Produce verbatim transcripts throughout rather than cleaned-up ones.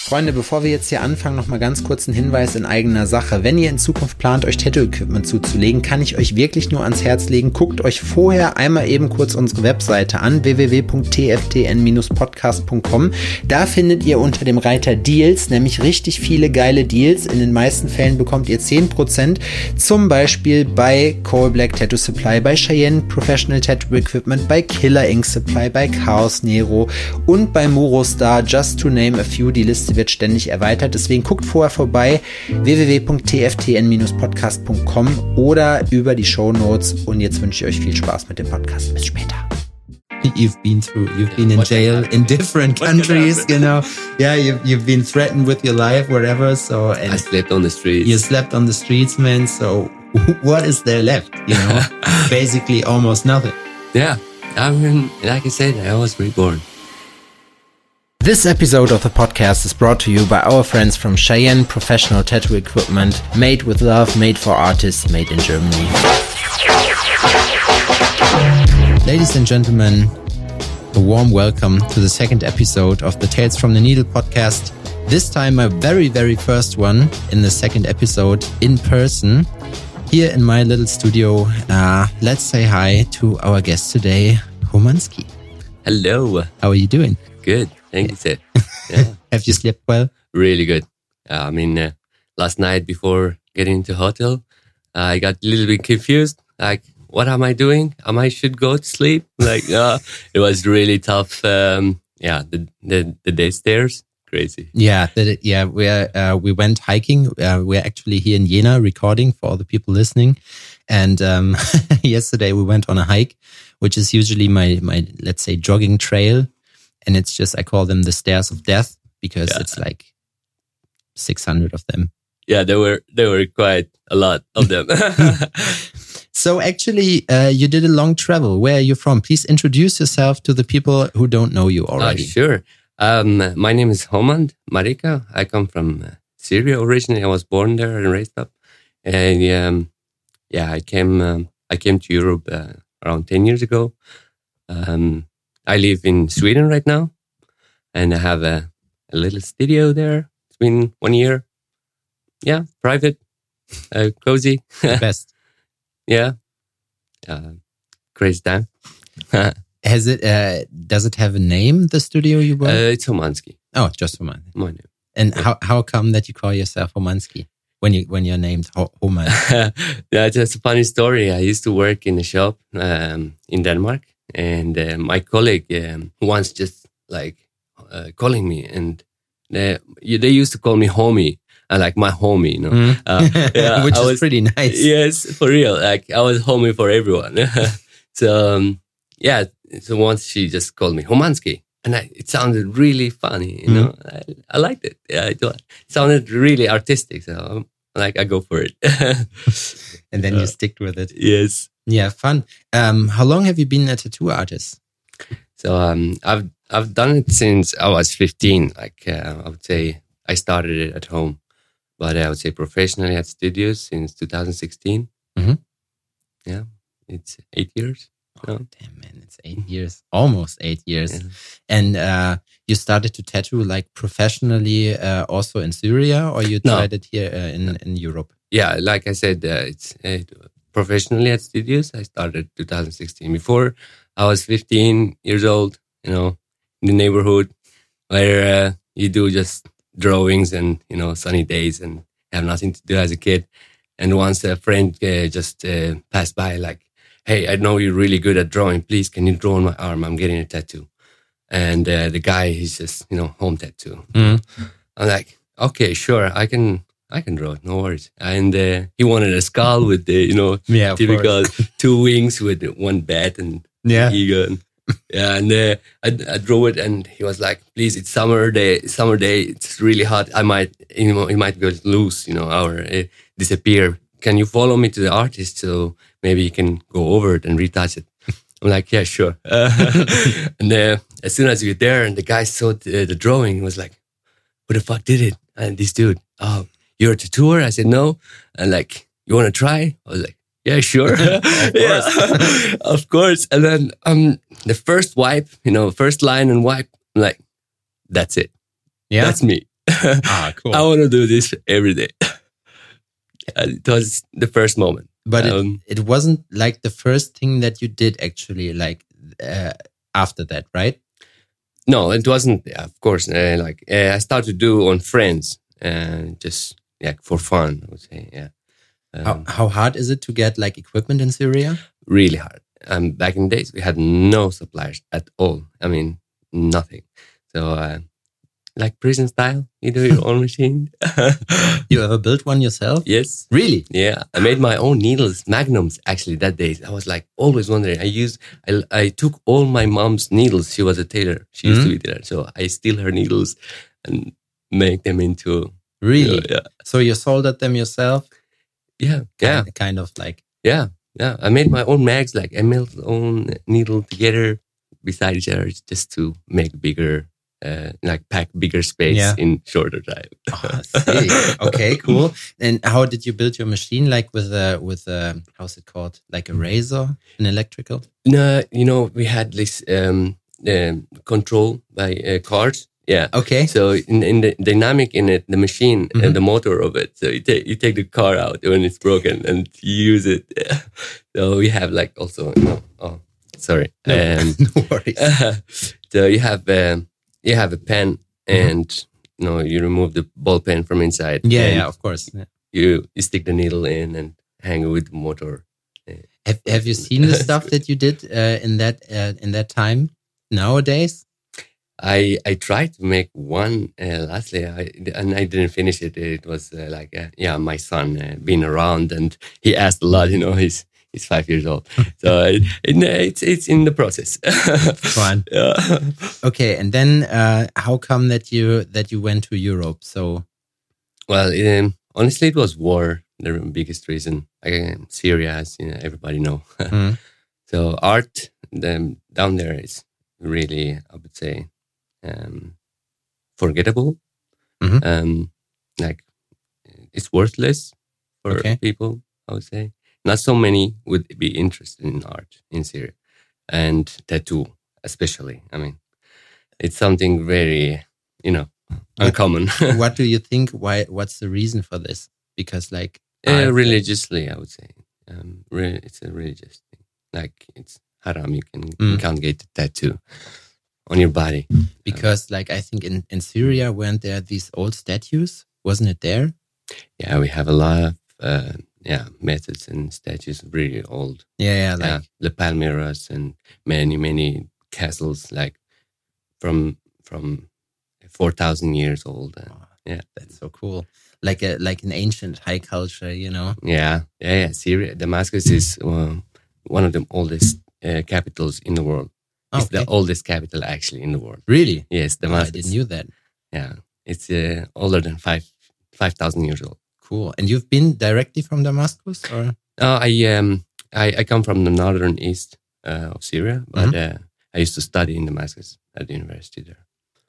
Freunde, bevor wir jetzt hier anfangen, noch mal ganz kurz ein Hinweis in eigener Sache. Wenn ihr in Zukunft plant, euch Tattoo-Equipment zuzulegen, kann ich euch wirklich nur ans Herz legen. Guckt euch vorher einmal eben kurz unsere Webseite an, w w w punkt t f t n dash podcast punkt com. Da findet ihr unter dem Reiter Deals nämlich richtig viele geile Deals. In den meisten Fällen bekommt ihr zehn Prozent, zum Beispiel bei Coal Black Tattoo Supply, bei Cheyenne Professional Tattoo Equipment, bei Killer Ink Supply, bei Chaos Nero und bei Morostar, just to name a few. Die Liste wird ständig erweitert, deswegen guckt vorher vorbei, w w w punkt t f t n dash podcast punkt com oder über die Shownotes, und jetzt wünsche ich euch viel Spaß mit dem Podcast. Bis später. You've been through, you've been in jail in different countries, you know. Yeah, you've, you've been threatened with your life, whatever, so. And I slept on the streets. You slept on the streets, man, so what is there left, you know? Basically almost nothing. Yeah, I mean, like I said, I was reborn. This episode of the podcast is brought to you by our friends from Cheyenne Professional Tattoo Equipment, made with love, made for artists, made in Germany. Ladies and gentlemen, a warm welcome to the second episode of the Tales from the Needle podcast. This time my very, very first one in the second episode in person here in my little studio. Uh, let's say hi to our guest today, Homanski. Hello. How are you doing? Good. Thank you, sir. Yeah. Have you slept well? Really good. Uh, I mean, uh, last night before getting into hotel, uh, I got a little bit confused. Like, what am I doing? Am I should go to sleep? Like, uh, it was really tough. Um, yeah, the, the the day stairs, crazy. Yeah, the, yeah. We uh, we went hiking. Uh, we're actually here in Jena recording for all the people listening. And um, yesterday we went on a hike, which is usually my my let's say jogging trail. And it's just, I call them the stairs of death because yeah. It's like six hundred of them. Yeah, there were there were quite a lot of them. So actually, uh, you did a long travel. Where are you from? Please introduce yourself to the people who don't know you already. Uh, sure. Um, my name is Homand Marika. I come from Syria originally. I was born there and raised up. And um, yeah, I came um, I came to Europe uh, around ten years ago. Um, I live in Sweden right now, and I have a, a little studio there. It's been one year. Yeah, private, uh, cozy. Best. Yeah. Uh, crazy time. Has it? Uh, does it have a name? The studio you work? Uh, it's Homanski. Oh, just Homanski. My name. And yeah. how how come that you call yourself Homanski when you when you're named Homan? Yeah, it's just a funny story. I used to work in a shop um, in Denmark. And uh, my colleague um, once just like uh, calling me, and they, they used to call me homie, uh, like my homie, you know, mm. uh, yeah, which I is was, pretty nice. Yes, for real. Like I was homie for everyone. so um, yeah, so once she just called me Homanski, and I, it sounded really funny, you know. Mm. I, I liked it. Yeah, it, it sounded really artistic. So um, like I go for it. And then uh, you stick with it. Yes. Yeah, fun. Um, how long have you been a tattoo artist? So um, I've I've done it since I was fifteen. Like uh, I would say, I started it at home, but I would say professionally at studios since two thousand sixteen. Mm-hmm. Yeah, it's eight years. Oh, no? Damn, man, it's eight years, almost eight years. Yeah. And uh, you started to tattoo like professionally, uh, also in Syria, or you tried no. it here uh, in in Europe? Yeah, like I said, uh, it's. Uh, Professionally at studios, I started two thousand sixteen. Before I was fifteen years old, you know, in the neighborhood where uh, you do just drawings and, you know, sunny days and have nothing to do as a kid. And once a friend uh, just uh, passed by like, hey, I know you're really good at drawing. Please, can you draw on my arm? I'm getting a tattoo. And uh, the guy, he's just, you know, home tattoo. Mm-hmm. I'm like, okay, sure, I can... I can draw it, no worries. And uh, he wanted a skull with the, you know, yeah, typical two wings with one bat and yeah. eagle. And, yeah, and uh, I, I drew it, and he was like, "Please, it's summer day. Summer day. It's really hot. I might, you know, it might go loose, you know, or uh, disappear. Can you follow me to the artist so maybe you can go over it and retouch it?" I'm like, "Yeah, sure." Uh, and uh, as soon as we get there, and the guy saw the, the drawing, he was like, "Who the fuck did it?" And this dude, oh. "You're a tattooer?" I said, "No." And like, "You want to try?" I was like, "Yeah, sure." Of course. Yeah, of course. And then um, the first wipe, you know, first line and wipe, I'm like, that's it. Yeah. That's me. Ah, cool. I want to do this every day. It was the first moment. But um, it, it wasn't like the first thing that you did actually, like uh, after that, right? No, it wasn't. Of course, uh, like uh, I started to do on friends, uh, just yeah, for fun. I would say, yeah. Um, How, how hard is it to get like equipment in Syria? Really hard. Um, back in the days, we had no suppliers at all. I mean, nothing. So, uh, like prison style, you do your own machine. You ever built one yourself? Yes. Really? Yeah, I made my own needles, magnums. Actually, that day I was like always wondering. I used, I, I took all my mom's needles. She was a tailor. She used Mm-hmm. to be there, so I steal her needles and make them into. Really? You know, yeah. So you soldered them yourself? Yeah. Yeah. Kind, kind of like. Yeah. Yeah. I made my own mags. Like I melt own needle together beside each other just to make bigger. Uh, like pack bigger space Yeah. in shorter time. Oh, I see. Okay, cool. And how did you build your machine? Like with a with a how's it called? Like a razor, an electrical? No, you know we had this um, um, control by uh, cards. Yeah. Okay. So in, in the dynamic in it, the machine Mhm. and the motor of it. So you take you take the car out when it's broken and you use it. So we have like also no, oh sorry. No, Um, no worries. so you have. Um, You have a pen, and you know you remove the ball pen from inside. Yeah, and yeah, of course. Yeah. You you stick the needle in and hang it with the motor. Have Have you seen the stuff that you did uh, in that uh, in that time nowadays? I I tried to make one uh, lastly, I, and I didn't finish it. It was uh, like uh, yeah, my son uh, being around, and he asked a lot. You know, he's he's five years old, so it, it, it's it's in the process. Fine. Yeah. Okay, and then uh, how come that you that you went to Europe? So Well, um, honestly, it was war. The biggest reason. Like, Syria, as you know, everybody know. Mm. So art the, down there is really, I would say, um, forgettable. Mhm. Um, like it's worthless for Okay. people. I would say not so many would be interested in art in Syria, and tattoo especially. I mean, it's something very, you know, uncommon. what do you think? Why? What's the reason for this? Because like Uh, I've- religiously, I would say, um, re- it's a religious thing. Like it's haram. You can Mm. you can't get a tattoo on your body. because like I think in in Syria weren't there these old statues? Wasn't it there? Yeah, we have a lot of uh, yeah methods and statues really old. Yeah, yeah, like Yeah, the Palmyras and many many castles like from from four thousand years old. And, yeah, that's so cool. Like a like an ancient high culture, you know. yeah, yeah, yeah. Syria, Damascus is um, one of the oldest uh, capitals in the world. It's Okay. the oldest capital actually in the world. Really? Yes, Oh, I Damascus. didn't knew that. Yeah, it's uh, older than five five thousand years old. Cool. And you've been directly from Damascus, or? Uh, I um I, I come from the northern east uh, of Syria, but uh, I used to study in Damascus at the university there.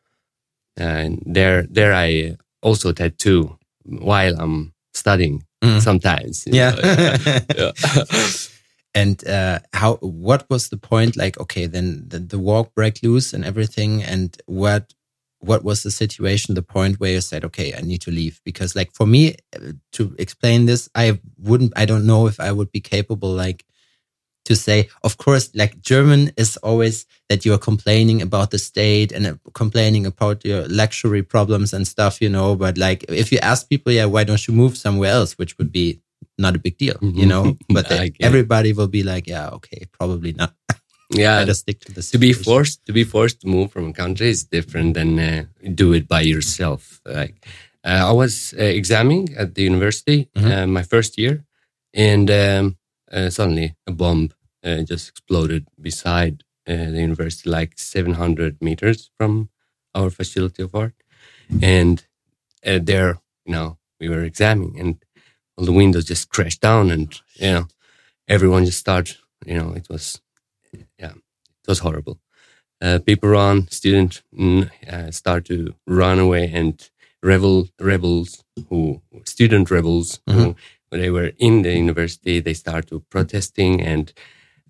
And there there I also tattoo while I'm studying Mm. sometimes. you Yeah. know. yeah. And uh, how? What was the point? Like, okay, then the, the war broke loose and everything. And what? What was the situation? The point where you said, okay, I need to leave? Because, like, for me uh, to explain this, I wouldn't. I don't know if I would be capable, like, to say. Of course, like German is always that you are complaining about the state and uh, complaining about your luxury problems and stuff, you know. But like, if you ask people, yeah, why don't you move somewhere else? Which would be not a big deal, you know. But I they, get it. everybody will be like, yeah, okay, probably not. Yeah, Better stick to the to be situation. forced to be forced to move from a country is different than uh, do it by yourself. Like uh, I was uh, examining at the university Mhm. uh, my first year, and um, uh, suddenly a bomb uh, just exploded beside uh, the university, like seven hundred meters from our facility of art. And uh, there, you know, we were examining, and all the windows just crashed down, and you know, everyone just started. You know, it was. Yeah, it was horrible. Uh, people run, students mm, uh, start to run away, and rebel rebels who student rebels who Mhm. when they were in the university, they start to protesting, and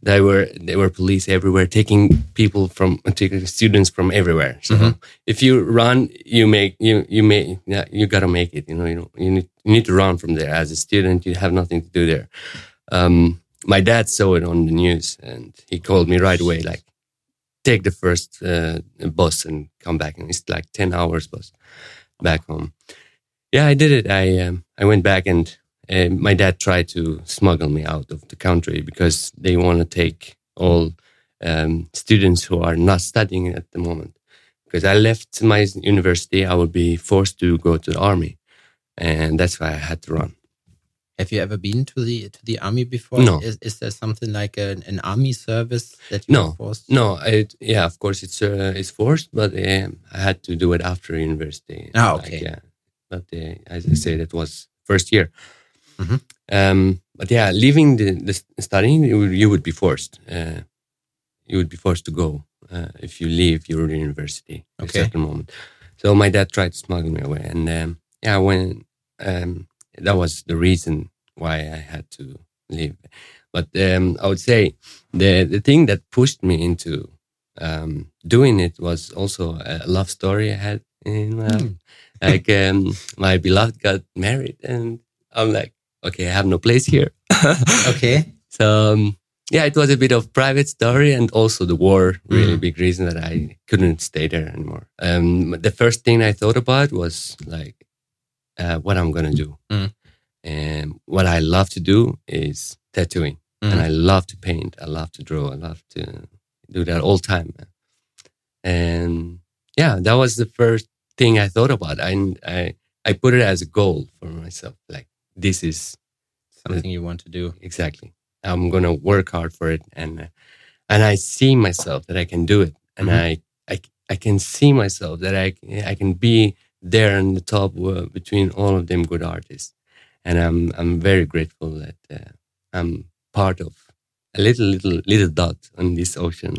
They were they were police everywhere, taking people from taking students from everywhere. So mm-hmm. if you run, you make you you make yeah, you gotta make it. You know, you know, you need you need to run from there. As a student, you have nothing to do there. Um, my dad saw it on the news, and he called me right away, like, take the first uh, bus and come back. And it's like ten hours bus back home. Yeah, I did it. I um, I went back, and uh, my dad tried to smuggle me out of the country because they want to take all um, students who are not studying at the moment. Because I left my university, I would be forced to go to the army, and that's why I had to run. Have you ever been to the to the army before? No. Is, is there something like an, an army service that you no, were forced? No, I, yeah, of course it's uh, it's forced, but uh, I had to do it after university. Ah, okay. Like, yeah, but uh, as I said, it was first year. Mm-hmm. Um, but yeah, leaving the, the studying, you would, you would be forced. Uh, you would be forced to go uh, if you leave your university at okay. a certain moment. So my dad tried to smuggle me away, and um, yeah, when um, that was the reason why I had to leave. But um, I would say the the thing that pushed me into um, doing it was also a love story I had in my life. Mm. Like um, my beloved got married, and I'm like, okay, I have no place here. Okay. So um, yeah, it was a bit of private story, and also the war, really mm. big reason that I couldn't stay there anymore. Um, the first thing I thought about was like uh, what I'm gonna do. Mm. And what I love to do is tattooing. Mm. And I love to paint. I love to draw. I love to do that all the time. And yeah, that was the first thing I thought about. I, I, I put it as a goal for myself. Like, this is something you want to do. Exactly. I'm going to work hard for it. And, uh, and I see myself that I can do it. And mm-hmm. I, I, I can see myself that I, I can be there on the top uh, between all of them good artists. And I'm I'm very grateful that uh, I'm part of a little little little dot on this ocean.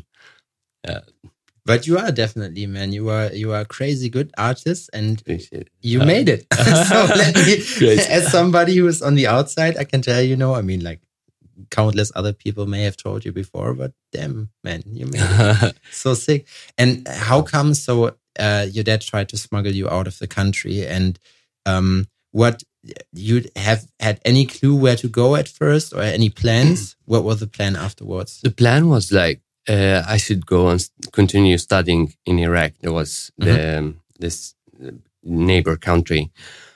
Uh, but you are definitely, man. You are you are a crazy good artist, and you uh, made it. So let me, as somebody who is on the outside, I can tell you, know, I mean, like countless other people may have told you before, but damn, man, you made it. So sick. And how come? So uh, your dad tried to smuggle you out of the country, and um, what? You have had any clue where to go at first, or any plans? What was the plan afterwards? The plan was like uh, I should go and continue studying in Iraq. There was the mm-hmm. um, this neighbor country.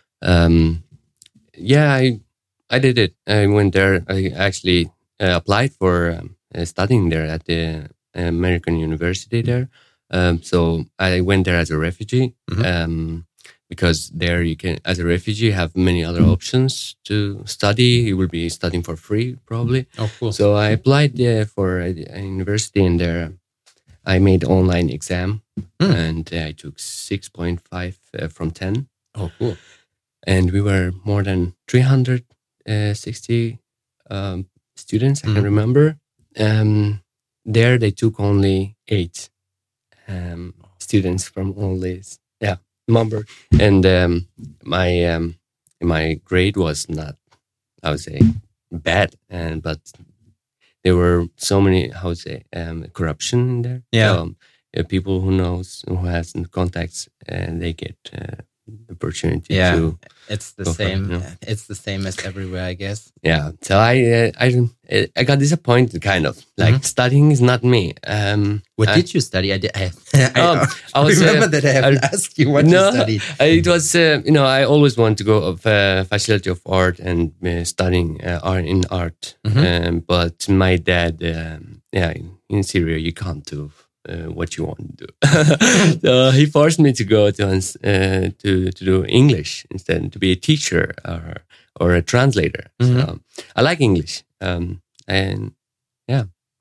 Um, yeah, I I did it. I went there. I actually uh, applied for um, uh, studying there at the American University there. Um, so I went there as a refugee. Mm-hmm. Um, Because there you can, as a refugee, have many other options to study. You will be studying for free, probably. Oh, cool. So I applied uh, for a, a university, and there I made online exam, mm. and uh, I took six point five uh, from ten. Oh, cool. And we were more than three hundred sixty um, students, I mm. can remember. Um, there they took only eight um, students from all these. Yeah. Number and um, my um, my grade was not, I would say, bad, and but there were so many, how would say, um, corruption in there. Yeah, um, uh, people who knows who has contacts, and they get uh, the opportunity. Yeah, to it's the same. For, you know? It's the same as everywhere, I guess. Yeah, so I uh, I I got disappointed, kind of like mm-hmm. studying is not me. Um, what I, did you study? I did. I, I, um, I was, remember uh, that I have I, asked you what no, you studied. It was uh, you know I always want to go of uh, Faculty of Art and uh, studying uh, art in art, mm-hmm. um, but my dad, um, yeah, in, in Syria you can't do. Uh, what you want to do. So he forced me to go to uh, to to do English instead, to be a teacher or or a translator. Mm-hmm. So I like English, um, and yeah,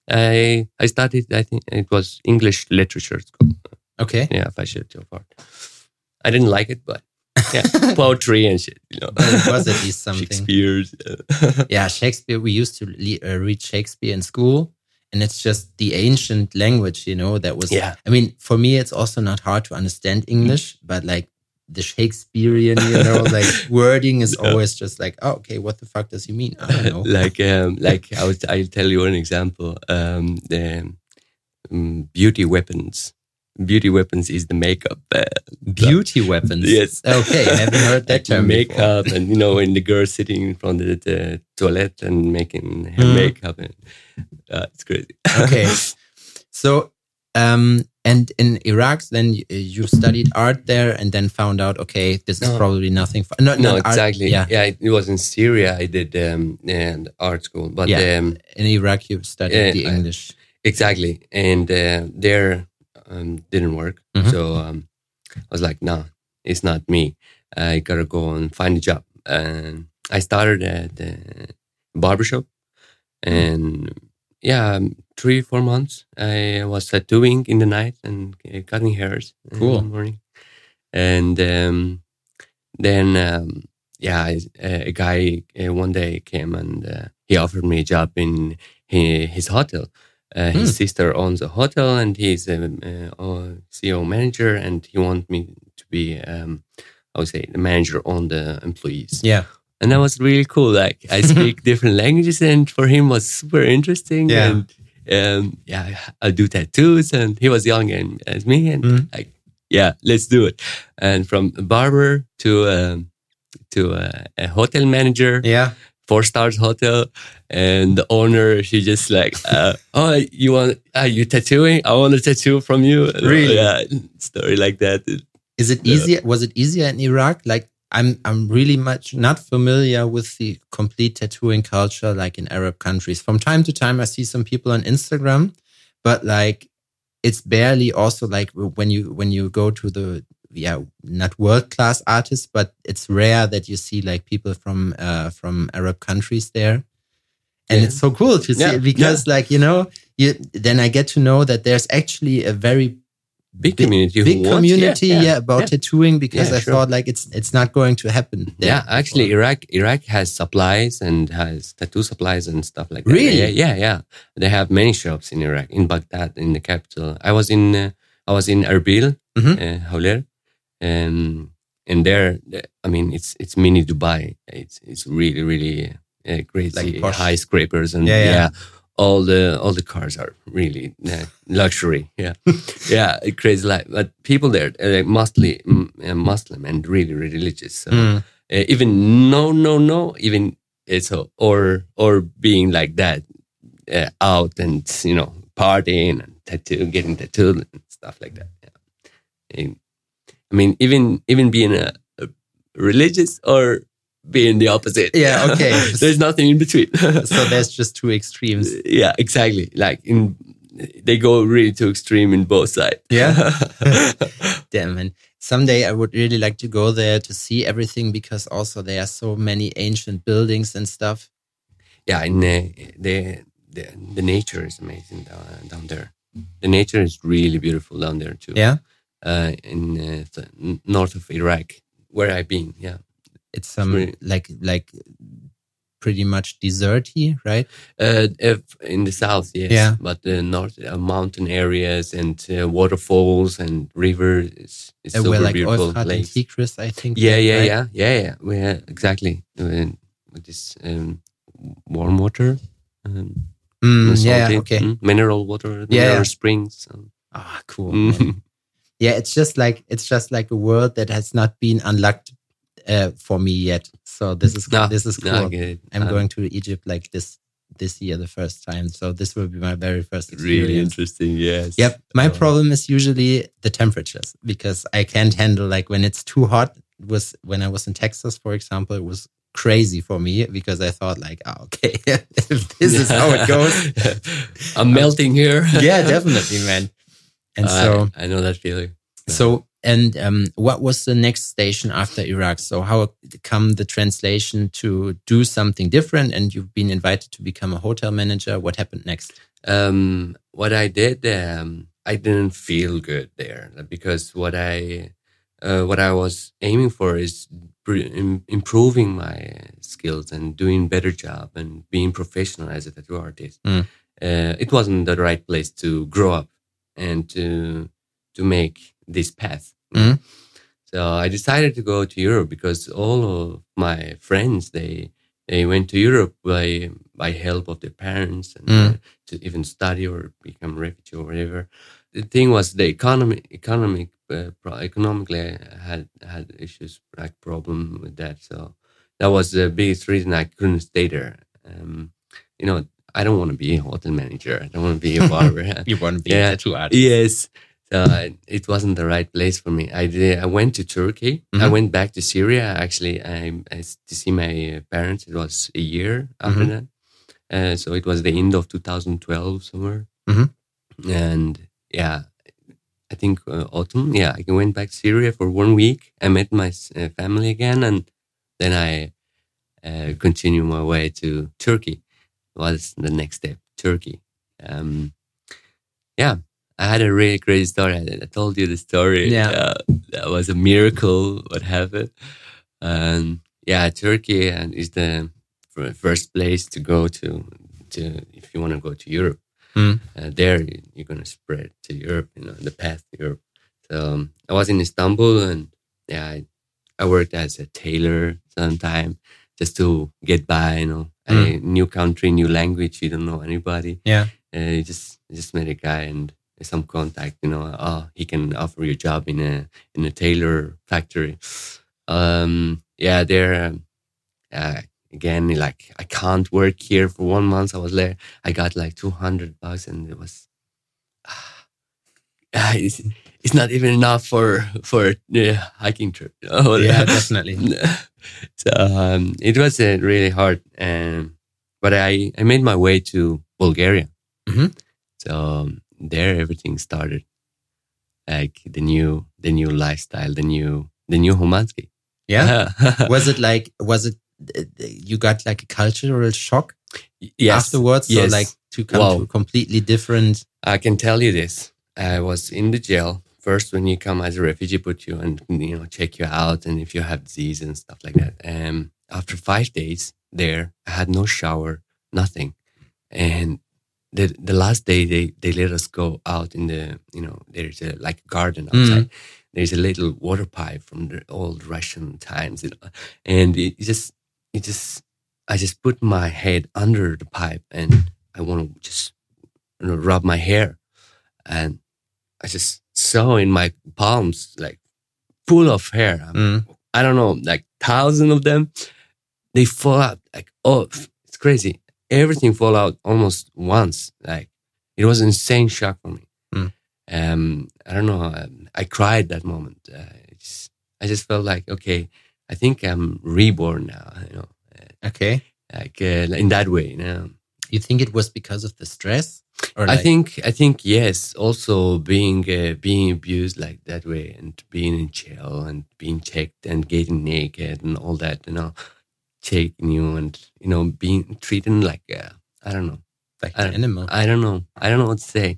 I I studied. I think it was English literature school. Okay, yeah, Faculty of Art. I didn't like it, but yeah, poetry and shit. You know, but it was at least something. Shakespeare's. Yeah. Yeah, Shakespeare. We used to le- uh, read Shakespeare in school. And it's just the ancient language, you know, that was, yeah. I mean, for me, it's also not hard to understand English, but like the Shakespearean, you know, like wording is yeah. always just like, oh, okay, what the fuck does he mean? I don't know. like, um, like I would, I'll tell you an example. Um, the um, beauty weapons. Beauty weapons is the makeup. Uh, beauty weapons? Yes. Okay, I haven't heard that term Makeup before. And, you know, when the girl sitting in front of the toilet and making her mm. makeup. And, uh, it's crazy. Okay. So, um, and in Iraq, then you, you studied art there and then found out, okay, this is no. probably nothing. For, no, no exactly. Art, yeah. yeah, it was in Syria. I did um, and art school. But yeah. um, in Iraq, you studied uh, the English. I, exactly. And uh, there um, didn't work. Mm-hmm. So um, I was like, no, nah, it's not me. I got to go and find a job. And I started at a barbershop. And mm. yeah, three, four months, I was tattooing in the night and uh, cutting hairs cool. in the morning. And um, then, um, yeah, I, uh, a guy uh, one day came and uh, he offered me a job in his, his hotel. Uh, his mm. sister owns a hotel and he's a, a C E O manager and he wanted me to be, um, I would say, the manager on the employees. Yeah. And that was really cool. Like I speak different languages, and for him was super interesting. Yeah. And um, yeah, I do tattoos, and he was young and as me, and mm. like, yeah, let's do it. And from a barber to um, to a, a hotel manager, yeah, four stars hotel, and the owner, she just like, uh, oh, you want, are you tattooing? I want a tattoo from you. Really? Yeah, story like that. Is it easier? Was it easier in Iraq? Like. I'm I'm really much not familiar with the complete tattooing culture like in Arab countries. From time to time, I see some people on Instagram, but like it's barely also like when you when you go to the yeah not world class artists, but it's rare that you see like people from uh, from Arab countries there, and yeah. it's so cool to see yeah. because yeah. like you know you then I get to know that there's actually a very Big community, big community, yeah, yeah, yeah about yeah. tattooing because yeah, I sure. thought like it's it's not going to happen. Yeah, actually, Iraq Iraq has supplies and has tattoo supplies and stuff like that. Really? Yeah, yeah, yeah. They have many shops in Iraq, in Baghdad, in the capital. I was in uh, I was in Erbil, mm-hmm. uh, Hawler, and and there, I mean, it's it's mini Dubai. It's it's really really uh, crazy like high scrapers and yeah. yeah. yeah. All the all the cars are really uh, luxury, yeah, yeah, crazy life. But people there are like mostly uh, Muslim and really, really religious. So mm. uh, even no, no, no, even it's uh, or or being like that uh, out and you know partying and tattoo, getting tattooed and stuff like that. Yeah. And, I mean, even even being a, a religious or being the opposite. Yeah, okay. There's nothing in between. So there's just two extremes. Yeah, exactly. Like in, they go really too extreme in both sides. Yeah. Damn, man. Someday I would really like to go there to see everything because also there are so many ancient buildings and stuff. Yeah, and uh, the, the the nature is amazing down, down there. The nature is really beautiful down there too. Yeah. Uh, in uh, the north of Iraq, where I've been. Yeah. It's um really, like like pretty much deserty, right? Uh, if in the south, yes. Yeah. But the north, uh, mountain areas and uh, waterfalls and rivers. It's, it's uh, super where like beautiful Euphrat and Tigris, I think. Yeah, yeah, right? yeah, yeah, yeah. We have, exactly uh, with this um, warm water. Um, mm, yeah, okay. Mm, mineral water, mineral yeah. springs. Um, ah, cool. Mm. Yeah, it's just like it's just like a world that has not been unlocked. Uh, for me yet, so this is no, this is cool. No, I'm um, going to Egypt like this this year, the first time. So this will be my very first experience. Really interesting, yes. Yep. My oh. problem is usually the temperatures because I can't handle like when it's too hot. It was when I was in Texas, for example, it was crazy for me because I thought like, oh, okay, this is how it goes. I'm melting here. Yeah, definitely, man. And uh, so I know that feeling. So. And um, what was the next station after Iraq? So how come the translation to do something different? And you've been invited to become a hotel manager. What happened next? Um, what I did, um, I didn't feel good there because what I uh, what I was aiming for is pre- improving my skills and doing better job and being professional as a tattoo artist. Mm. Uh, it wasn't the right place to grow up and to to make this path. Mm. So I decided to go to Europe because all of my friends, they they went to Europe by by help of their parents and Mm. uh, to even study or become refugee or whatever. The thing was the economy, economic, uh, pro- economically, I had had issues, like problem with that. So that was the biggest reason I couldn't stay there. Um, you know, I don't want to be a hotel manager. I don't want to be a barber. You want to be Yeah. a tattoo artist. Yes. So uh, it wasn't the right place for me. I did, I went to Turkey. I Mhm. went back to Syria. Actually, I, I s- to see my parents. It was a year after Mhm. that. Uh, so it was the end of two thousand twelve somewhere. Mhm. And yeah, I think uh, autumn. Yeah, I went back to Syria for one week. I met my uh, family again, and then I uh, continued my way to Turkey. Was the next step, Turkey. Um, yeah, I had a really crazy story. I, I told you the story. Yeah. Uh, that was a miracle what happened. And yeah, Turkey and is the f- first place to go to, to if you want to go to Europe. Mm. Uh, there you- you're going to spread to Europe, you know, the path to Europe. So um, I was in Istanbul, and yeah, I, I worked as a tailor sometime just to get by, you know, a Mm. new country, new language, you don't know anybody. Yeah. Uh, you just you just met a guy and some contact, you know. Oh, he can offer you a job in a in a tailor factory. Um, yeah, there. Um, uh, again, like I can't work here for one month. I was there. I got like two hundred bucks, and it was. Uh, it's, it's not even enough for for a uh, hiking trip. You know? Yeah, definitely. So um, it was uh, really hard, um, but I I made my way to Bulgaria. Mhm. So um, there, everything started, like the new the new lifestyle, the new the new Humansky. Yeah. Was it like, was it, you got like a cultural shock yes, afterwards? yes. So like to come Wow. to a completely different. I can tell you this. I was in the jail. First, when you come as a refugee, put you and, you know, check you out, and if you have disease and stuff like that. Um, after five days there, I had no shower, nothing. And the the last day, they, they let us go out in the, you know, there's a like a garden outside. Mm. There's a little water pipe from the old Russian times, you know, and it just, it just, I just put my head under the pipe, and I want to just, you know, rub my hair, and I just saw in my palms like full of hair. Mm. I don't know, like thousand of them. They fall out like, oh, it's crazy. Everything fall out almost once. Like it was an insane shock for me. Mm. Um, I don't know. Um, I cried that moment. Uh, it's, I just felt like, okay, I think I'm reborn now. You know, uh, Okay. like uh, in that way. You know. You think it was because of the stress? Or I like, think I think yes. Also being uh, being abused like that way, and being in jail, and being checked, and getting naked, and all that. You know, taking you, and you know, being treated like uh, I don't know, like I an don't, animal. I don't know. I don't know what to say.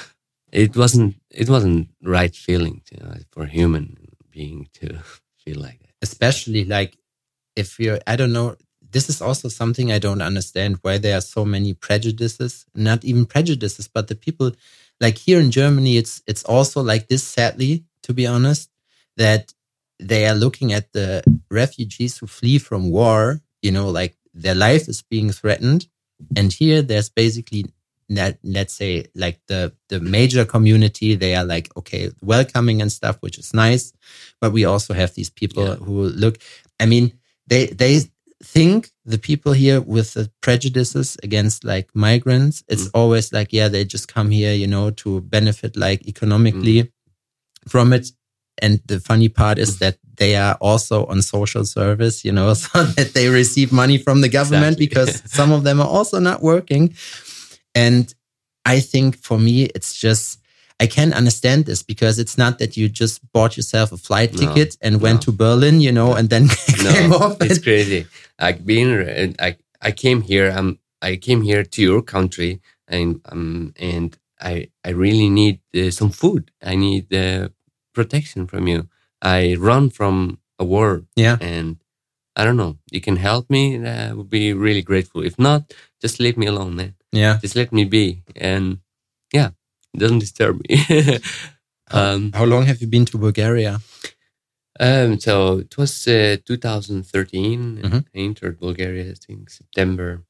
It wasn't. It wasn't right feeling, you know, for a human being to feel like that. Especially like if you're, I don't know, this is also something I don't understand, why there are so many prejudices, not even prejudices, but the people like here in Germany, it's, it's also like this, sadly, to be honest, that they are looking at the refugees who flee from war, you know, like their life is being threatened. And here there's basically that, let's say like the, the major community, they are like, okay, welcoming and stuff, which is nice. But we also have these people Yeah. who look, I mean, they, they think the people here with the prejudices against like migrants, it's Mm. always like, yeah, they just come here, you know, to benefit like economically Mm. from it. And the funny part is that they are also on social service, you know, so that they receive money from the government Exactly. because some of them are also not working. And I think for me, it's just, I can understand this because it's not that you just bought yourself a flight No, ticket and went no. to Berlin, you know, No. and then came No, off. it's crazy. Like being, I I came here. Um, I came here to your country, and um, and I I really need uh, some food. I need uh, protection from you. I run from a war, Yeah. and I don't know. You can help me. I would be really grateful. If not, just leave me alone, man. Yeah. Just let me be, and yeah, it doesn't disturb me. How, um, how long have you been to Bulgaria? Um, so it was uh, two thousand thirteen. Mm-hmm. I entered Bulgaria, I think September,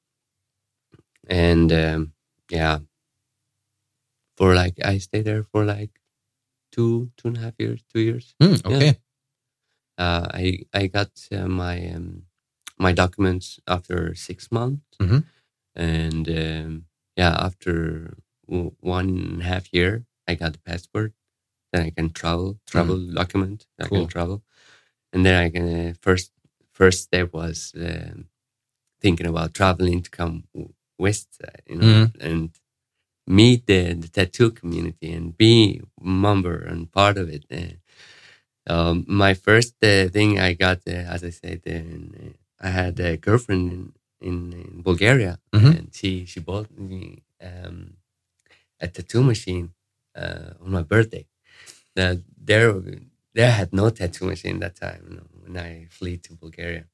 and um, yeah, for like I stayed there for like two two and a half years, two years. Mm, okay. Yeah. Uh, I I got uh, my um, my documents after six months, mm-hmm. and um, yeah, after w- one and a half year, I got the passport. Then I can travel, travel mm. document. I cool. can travel, and then I can uh, first first step was uh, thinking about traveling to come west, uh, you know, mm. and meet the, the tattoo community and be a member and part of it. Uh, um, my first uh, thing I got, uh, as I said, uh, I had a girlfriend in in, in Bulgaria, mm-hmm. and she she bought me um, a tattoo machine uh, on my birthday. Now, there, there had no tattoo machine that time, you know, when I flew to Bulgaria.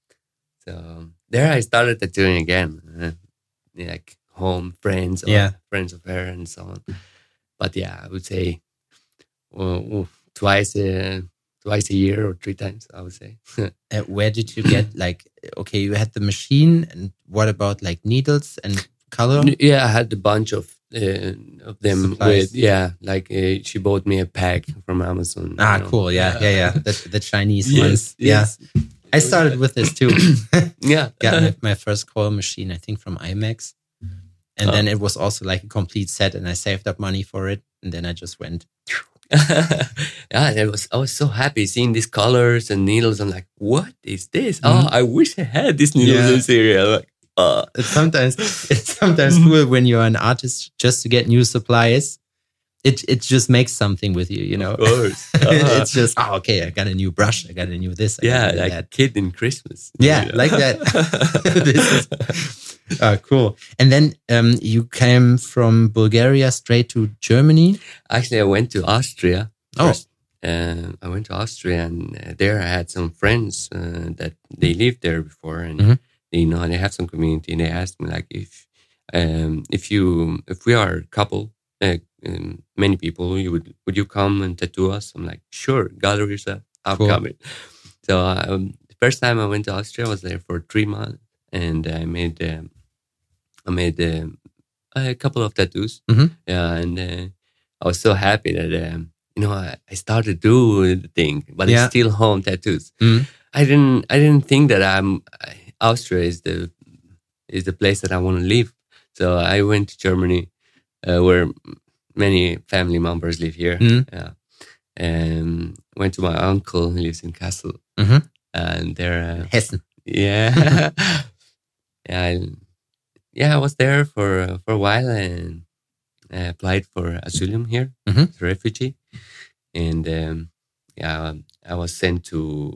So there I started tattooing again, uh, like home friends, or yeah. friends of her, and so on. But yeah, I would say well, twice, a, twice a year or three times. I would say. uh, where did you get like? Okay, you had the machine, and what about like needles and color? Yeah, I had a bunch of. Uh, of them Supplies. With yeah, like uh, she bought me a pack from Amazon. Ah, you know. Cool. Yeah, yeah, yeah. The, the Chinese yes, ones. Yes. Yeah, I started with this too. yeah, got my, my first coil machine, I think, from IMAX, and oh. then it was also like a complete set, and I saved up money for it, and then I just went. yeah, it was. I was so happy seeing these colors and needles. I'm like, what is this? Mm. Oh, I wish I had these needles yeah. in this area. Like, Uh, it's sometimes it's sometimes cool when you're an artist just to get new supplies. It it just makes something with you, you know. Of course, uh-huh. It's just oh, okay. I got a new brush. I got a new this. I yeah, got like that. a kid in Christmas. Yeah, you know? Like that. This is, uh, cool. And then um, you came from Bulgaria straight to Germany. Actually, I went to Austria. Oh. First. Uh, I went to Austria, and uh, there I had some friends uh, that they lived there before, and. Mm-hmm. You know, they have some community, and they asked me like, if, um, if you, if we are a couple, uh, um, many people, you would, would you come and tattoo us? I'm like, sure, gather yourself, I'm cool. coming. So um, the first time I went to Austria, I was there for three months, and I made, um, I made um, a couple of tattoos. Mm-hmm. Yeah, and uh, I was so happy that um, you know I, I started doing the thing, but yeah. it's still home tattoos. Mm-hmm. I didn't, I didn't think that I'm. I, Austria is the is the place that I want to live. So I went to Germany, uh, where many family members live here. Mm-hmm. Yeah, and went to my uncle who lives in Kassel, mm-hmm. and there, uh, Hessen. Yeah, yeah, I, yeah. I was there for uh, for a while and I applied for asylum here, mm-hmm. as a refugee, and um, yeah, I was sent to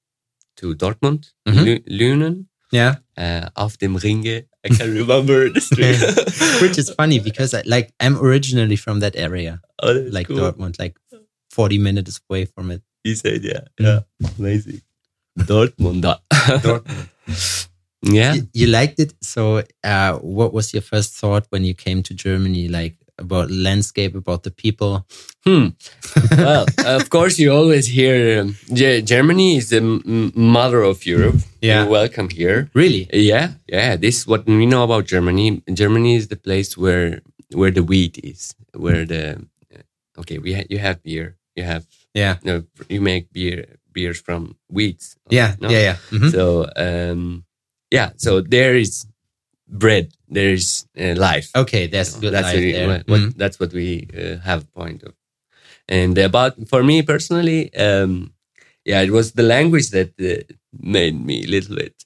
to Dortmund, mm-hmm. Lünen. Yeah. Uh, auf dem Ringe. I can't remember the street. Which is funny because I, like I'm originally from that area. Oh, like cool. Dortmund, like forty minutes away from it. You said, yeah. Yeah. Amazing. Dortmund. Dortmund. Yeah. You, you liked it. So uh, what was your first thought when you came to Germany? Like about landscape, about the people? Hmm. Well, of course, you always hear um, G- Germany is the m- mother of Europe. Yeah. You're welcome here. Really? Yeah. Yeah. This is what we know about Germany. Germany is the place where where the wheat is, where the okay, we ha- you have beer, you have yeah, you know, you make beer beers from wheat. Yeah. No? Yeah. Yeah. Mm-hmm. So um, yeah. So there is bread. There is uh, life. Okay, that's you know, good. That's life really, there. what, Mm-hmm. That's what we uh, have a point of. And about for me personally, um, yeah, it was the language that uh, made me a little bit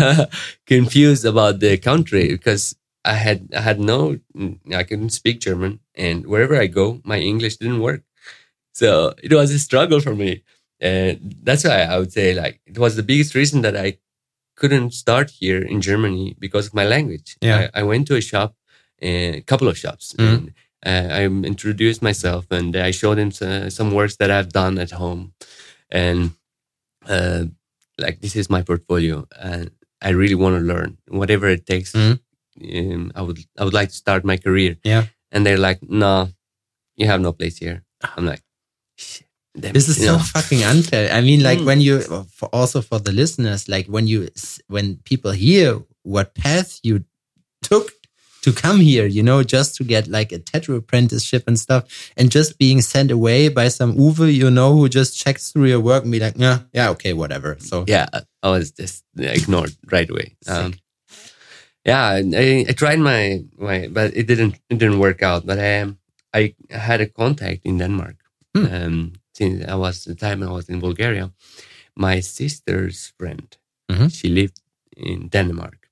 confused about the country because I had I had no I couldn't speak German, and wherever I go, my English didn't work. So it was a struggle for me, and that's why I would say like it was the biggest reason that I couldn't start here in Germany because of my language. Yeah, I, I went to a shop, a couple of shops, mm-hmm. and uh, I introduced myself and I showed them some, some works that I've done at home, and uh, like this is my portfolio, and I really want to learn whatever it takes. Mm-hmm. Um, I would I would like to start my career. Yeah, and they're like, no, you have no place here. I'm like, shit. them, this is you so know. fucking unfair. I mean, like Mm. when you, for also for the listeners, like when you, when people hear what path you took to come here, you know, just to get like a tattoo apprenticeship and stuff, and just being sent away by some Uwe, you know, who just checks through your work and be like, yeah, yeah, okay, whatever. So Yeah, I was just ignored right away. Um, yeah, I, I tried my, my, but it didn't, it didn't work out. But um, I had a contact in Denmark. Hmm. Um, since I was the time I was in Bulgaria, my sister's friend, Mhm. she lived in Denmark,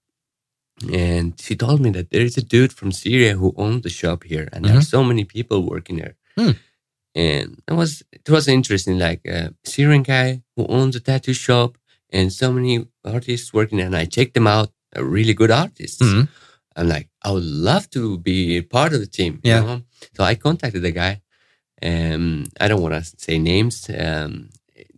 and she told me that there is a dude from Syria who owns the shop here, and there are so many people working there. Hmm. And it was it was interesting, like a Syrian guy who owns a tattoo shop, and so many artists working there. And I checked them out, are really good artists. Mhm. I'm like, I would love to be part of the team. you Yeah. know? So I contacted the guy. Um, I don't want to say names. Um,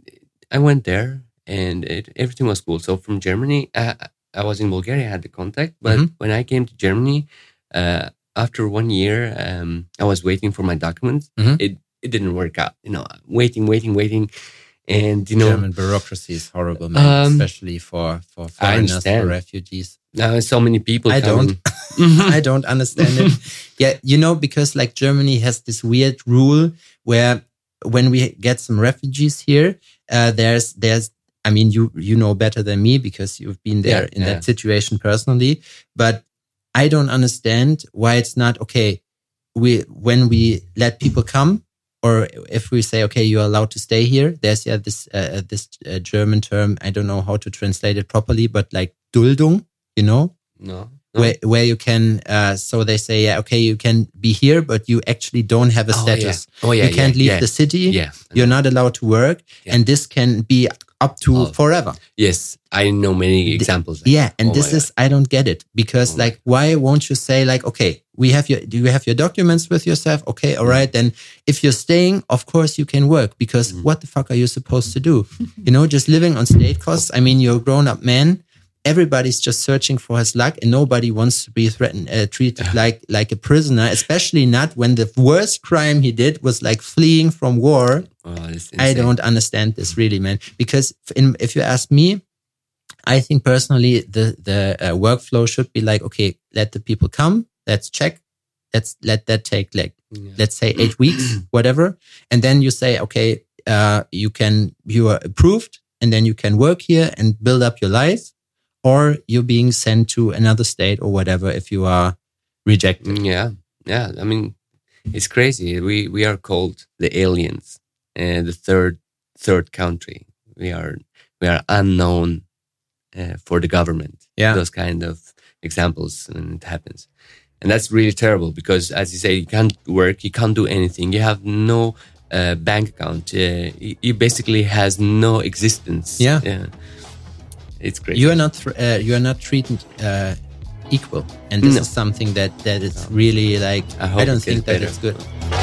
I went there, and it, everything was cool. So from Germany, I, I was in Bulgaria, I had the contact. But Mhm. when I came to Germany, uh, after one year, um, I was waiting for my documents. Mhm. It it didn't work out. You know, waiting, waiting, waiting, and you know, German bureaucracy is horrible, man, Um, especially for, for foreigners, for understand. refugees. now so many people. I coming. I don't understand it. Yeah, you know, because like Germany has this weird rule where when we get some refugees here, uh, there's, there's, I mean, you, you know better than me because you've been there Yeah, in yeah. that situation personally, but I don't understand why it's not okay. We, when we let people come, or if we say, okay, you're allowed to stay here, there's yeah, this, uh, this uh, German term, I don't know how to translate it properly, but like Duldung, you know? No, no. Where, where you can, uh, so they say, yeah, okay, you can be here, but you actually don't have a Oh, status. yeah. Oh, yeah, you can't yeah, leave yeah. the city. Yeah, You're not allowed to work. Yeah. And this can be up to Oh. forever. Yes, I know many examples. like Yeah. that. And Oh this my is, I don't get it because Oh my like, why won't you say like, okay, we have your, do you have your documents with yourself? Okay. All right. Then if you're staying, of course you can work because Mm. what the fuck are you supposed to do? You know, just living on state costs. I mean, you're a grown up man. Everybody's just searching for his luck and nobody wants to be threatened, uh, treated like, like a prisoner, especially not when the worst crime he did was like fleeing from war. Oh, that's I insane. don't understand this really, man, because in, if you ask me, I think personally the, the uh, workflow should be like, okay, let the people come. Let's check. Let's let that take like, Yeah. let's say eight weeks, whatever. And then you say, okay, uh, you can, you are approved and then you can work here and build up your life. Or you're being sent to another state or whatever if you are rejected. Yeah, yeah. I mean, it's crazy. We we are called the aliens, uh, the third third country. We are we are unknown uh, for the government. Yeah. Those kind of examples, and it happens, and that's really terrible because, as you say, you can't work, you can't do anything, you have no uh, bank account. Uh, you, you basically has no existence. Yeah. yeah. It's crazy. You are not th- uh, you are not treated uh, equal, and this No. is something that that is really like I I, hope don't it think gets that it's good.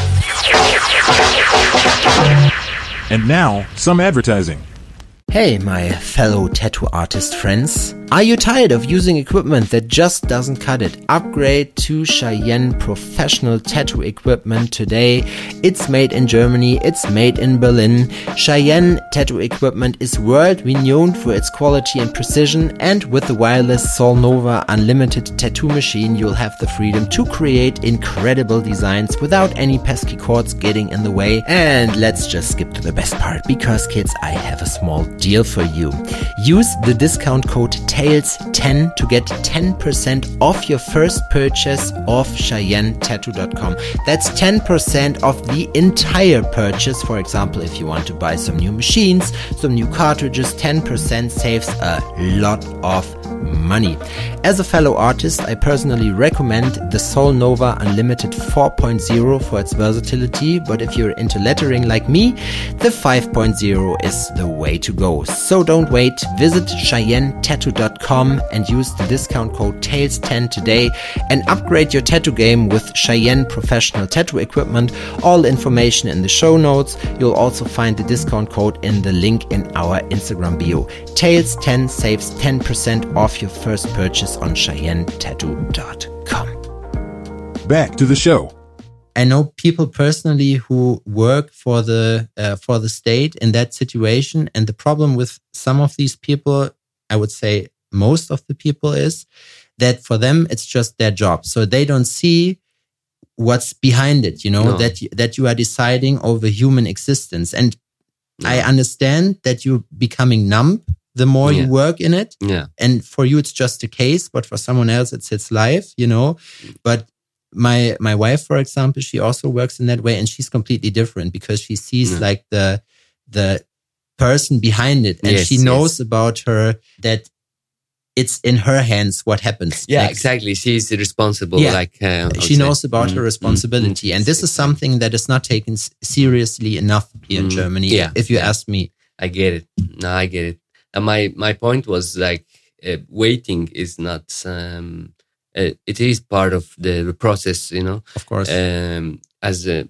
And now, some advertising. Hey, my fellow tattoo artist friends. Are you tired of using equipment that just doesn't cut it? Upgrade to Cheyenne Professional Tattoo Equipment today. It's made in Germany. It's made in Berlin. Cheyenne Tattoo Equipment is world renowned for its quality and precision, and with the wireless Solnova Unlimited tattoo machine, you'll have the freedom to create incredible designs without any pesky cords getting in the way. And let's just skip to the best part, because kids, I have a small deal for you. Use the discount code tails ten to get ten percent off your first purchase of Cheyenne Tattoo dot com. That's ten percent off the entire purchase. For example, if you want to buy some new machines, some new cartridges, ten percent saves a lot of money. As a fellow artist, I personally recommend the Solnova Unlimited four point oh for its versatility, but if you're into lettering like me, the five point oh is the way to go. So don't wait, visit Cheyenne Tattoo dot com and use the discount code tails ten today and upgrade your tattoo game with Cheyenne Professional Tattoo Equipment. All information in the show notes. You'll also find the discount code in the link in our Instagram bio. tails ten saves ten percent off your first purchase on Cheyenne Tattoo dot com. Back to the show. I know people personally who work for the uh, for the state in that situation, and the problem with some of these people, I would say most of the people, is that for them it's just their job, so they don't see what's behind it. You know, No. that that you are deciding over human existence, and No. I understand that you're becoming numb the more Yeah. you work in it, Yeah. and for you it's just a case, but for someone else it's its life. You know, but. My my wife, for example, she also works in that way, and she's completely different because she sees Yeah. like the the person behind it, and Yes, she knows yes. about her that it's in her hands what happens. Yeah, next. exactly. She's responsible. Yeah. Like uh, I would She say. knows about Mm, her responsibility, mm, and this is exactly. something that is not taken s- seriously enough here in Mm, Germany. yeah, If you yeah. ask me, I get it. No, I get it. And my my point was like uh, waiting is not. Um, uh, it is part of the, the process, you know. of course, Um, as a,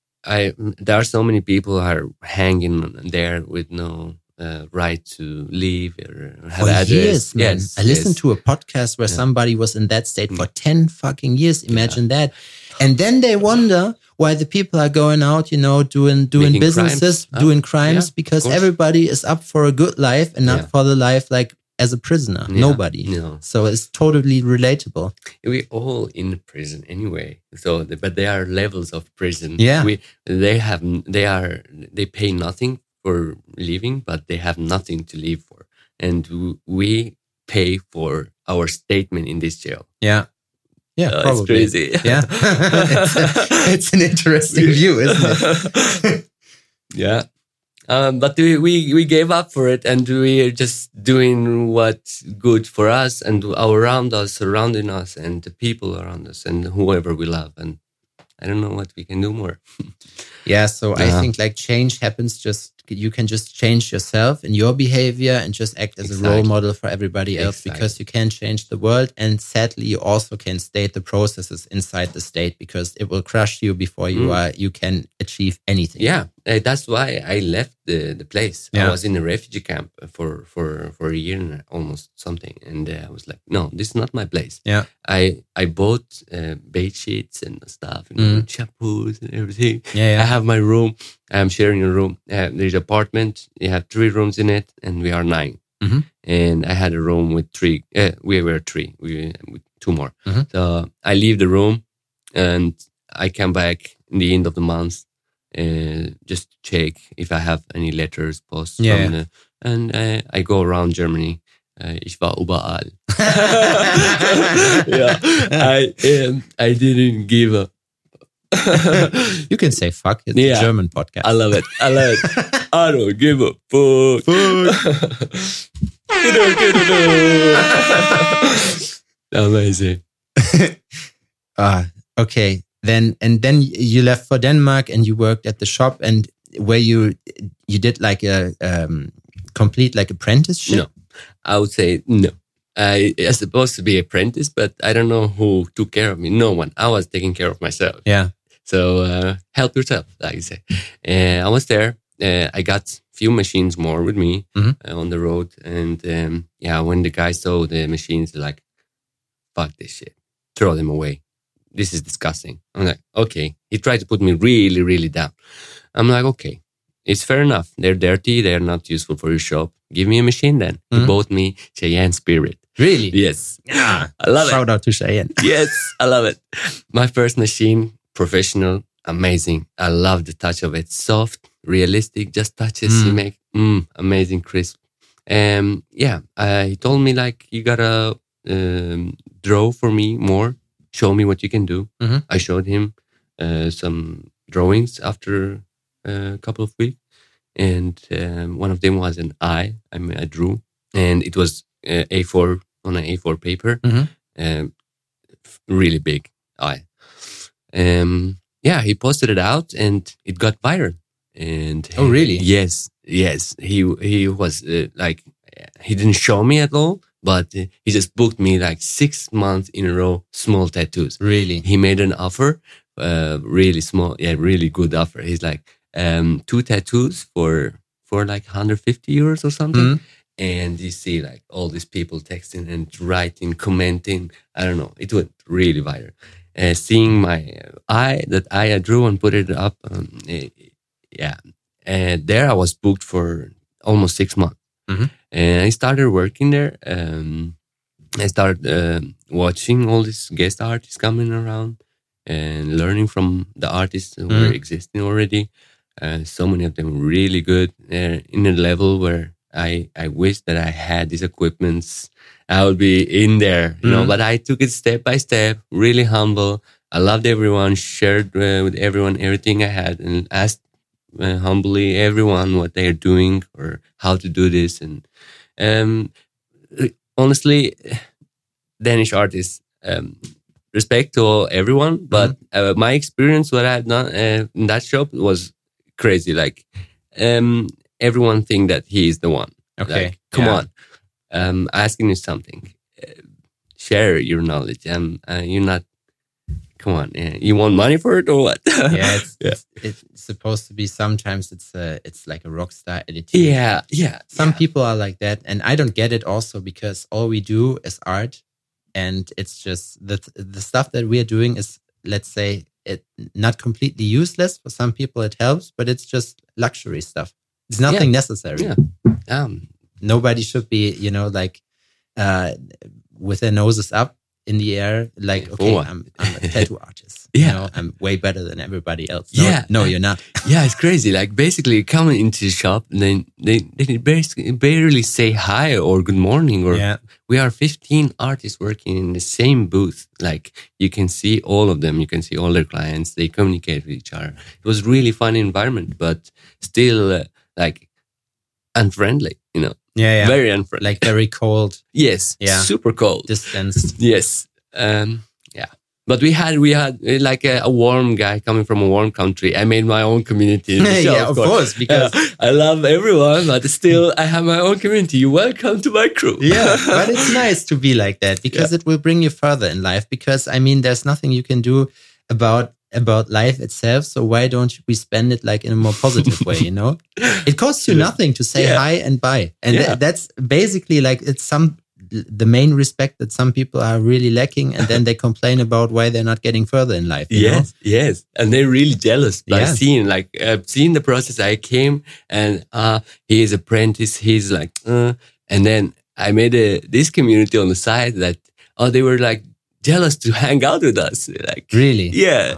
I, there are so many people who are hanging there with no uh, right to leave or have for address. years, man. Yes, I listened yes. to a podcast where Yeah. somebody was in that state for ten fucking years. Imagine that. And then they wonder why the people are going out, you know, doing doing Making businesses, crimes. Ah, doing crimes, yeah, because of course. everybody is up for a good life and not Yeah. for the life like as a prisoner. Yeah, Nobody. no. So it's totally relatable. We all in prison anyway. So, the, but there are levels of prison. Yeah. we they have they are they pay nothing for living, but they have nothing to live for, and w- we pay for our statement in this jail. Yeah. Yeah, Uh, probably. it's crazy. Yeah. it's, a, it's an interesting view, isn't it? Yeah. Um, but we, we, we gave up for it, and we are just doing what's good for us and our around us, surrounding us, and the people around us, and whoever we love. And I don't know what we can do more. Yeah, so I Yeah. think like change happens just, you can just change yourself and your behavior and just act as a role Exactly. model for everybody else, Exactly. because you can change the world. And sadly, you also can state the processes inside the state, because it will crush you before you Mm. are, you can achieve anything. Yeah, uh, that's why I left the, the place. Yeah. I was in a refugee camp for, for, for a year and almost something. And uh, I was like, no, this is not my place. Yeah. I I bought uh, bed sheets and stuff, and Mm. shampoos and everything. Yeah, yeah. I have my room. I'm sharing a room. Uh, there's an apartment. You have three rooms in it, and we are nine. Mhm. And I had a room with three. Uh, we were three. We with two more. Mhm. So I leave the room, and I come back in the end of the month, uh, just to check if I have any letters, posts Yeah. from the, and uh, I go around Germany. Uh, ich war überall. Yeah, I um, I didn't give up. You can say fuck, it's Yeah. a German podcast. I love it. I love it. I don't give a fuck. Amazing. Ah, okay. Then and then you left for Denmark and you worked at the shop, and where you you did like a um, complete like apprenticeship. No, I would say no. I was supposed to be apprentice, but I don't know who took care of me. No one. I was taking care of myself. Yeah. So uh, help yourself, like you say. Uh, I was there. Uh, I got few machines more with me Mhm. uh, on the road, and um, yeah, when the guy saw the machines, they're like, "Fuck this shit, throw them away. This is disgusting." I'm like, "Okay." He tried to put me really, really down. I'm like, "Okay, it's fair enough. They're dirty. They're not useful for your shop. Give me a machine then." Mhm. He bought me Cheyenne Spirit. Really? Yes, Yeah. I love it. Shout out to Cheyenne. Yes, I love it. My first machine, professional, amazing. I love the touch of it. Soft, realistic, just touches Mm. you make. Mm, amazing, crisp. Um, yeah, uh, he told me like, you gotta um, draw for me more. Show me what you can do. Mhm. I showed him uh, some drawings after a couple of weeks. And um, one of them was an eye. I mean, I drew. And it was uh, A four on an A four paper. Mhm. Um, really big eye. Um, yeah, he posted it out and it got viral. And Oh, really? Yes, yes. He he was uh, like, he didn't show me at all, but uh, he just booked me like six months in a row, small tattoos. Really? He made an offer, uh, really small, yeah, really good offer. He's like, um, two tattoos for for like one hundred fifty euros or something. Mhm. and you see like all these people texting and writing, commenting. I don't know. It went really viral. Uh, seeing my uh, eye that I drew and put it up. Um, eh, yeah. And there I was booked for almost six months. Mm-hmm. And I started working there. Um, I started uh, watching all these guest artists coming around and learning from the artists who Mm. were existing already. Uh, so many of them really good. They're in a level where I, I wish that I had these equipments. I would be in there, you know, Mm. but I took it step by step, really humble. I loved everyone, shared uh, with everyone everything I had, and asked uh, humbly everyone what they're doing or how to do this. And um, honestly, Danish artists, um, respect to all, everyone, but uh, my experience, what I've done uh, in that shop was crazy. Like, um, everyone think that he is the one. Okay. Like, come Yeah. on. Um, asking you something. Uh, share your knowledge. Um, uh, you're not, come on. Uh, you want money for it or what? Yeah, it's, yeah. It's, it's supposed to be. Sometimes it's a, it's like a rock star attitude. Yeah. Yeah. Some yeah. people are like that, and I don't get it also because all we do is art, and it's just the the stuff that we are doing is, let's say, it not completely useless. For some people it helps, but it's just luxury stuff. It's nothing Yeah. necessary. Yeah. Um, Nobody should be, you know, like uh, with their noses up in the air, like, Yeah, okay, for what? I'm, I'm a tattoo artist. Yeah. You know, I'm way better than everybody else. No, Yeah. no, you're not. yeah, it's crazy. Like basically coming into the shop and then they, they basically barely say hi or good morning or Yeah. we are fifteen artists working in the same booth. Like you can see all of them. You can see all their clients. They communicate with each other. It was really fun environment, but still uh, like unfriendly, you know, Yeah, yeah. very unfriendly. Like very cold, yes. Yeah. Super cold. distanced. Yes. Um, yeah. But we had, we had uh, like a, a warm guy coming from a warm country. I made my own community. In the show, Yeah, of course, because- Uh, I love everyone, but still I have my own community. You're welcome to my crew. Yeah, but it's nice to be like that because it will bring you further in life. Because I mean, there's nothing you can do about about life itself. So why don't we spend it like in a more positive way? You know, it costs you nothing to say Yeah. hi and bye, and Yeah. th- that's basically like it's some the main respect that some people are really lacking, and then they complain about why they're not getting further in life. You know? Yes, yes, and they're really jealous by Yeah. seeing like uh, seeing the process. I came and uh he is apprentice. He's like, uh, and then I made a this community on the side that oh they were like jealous to hang out with us. Like Really? yeah,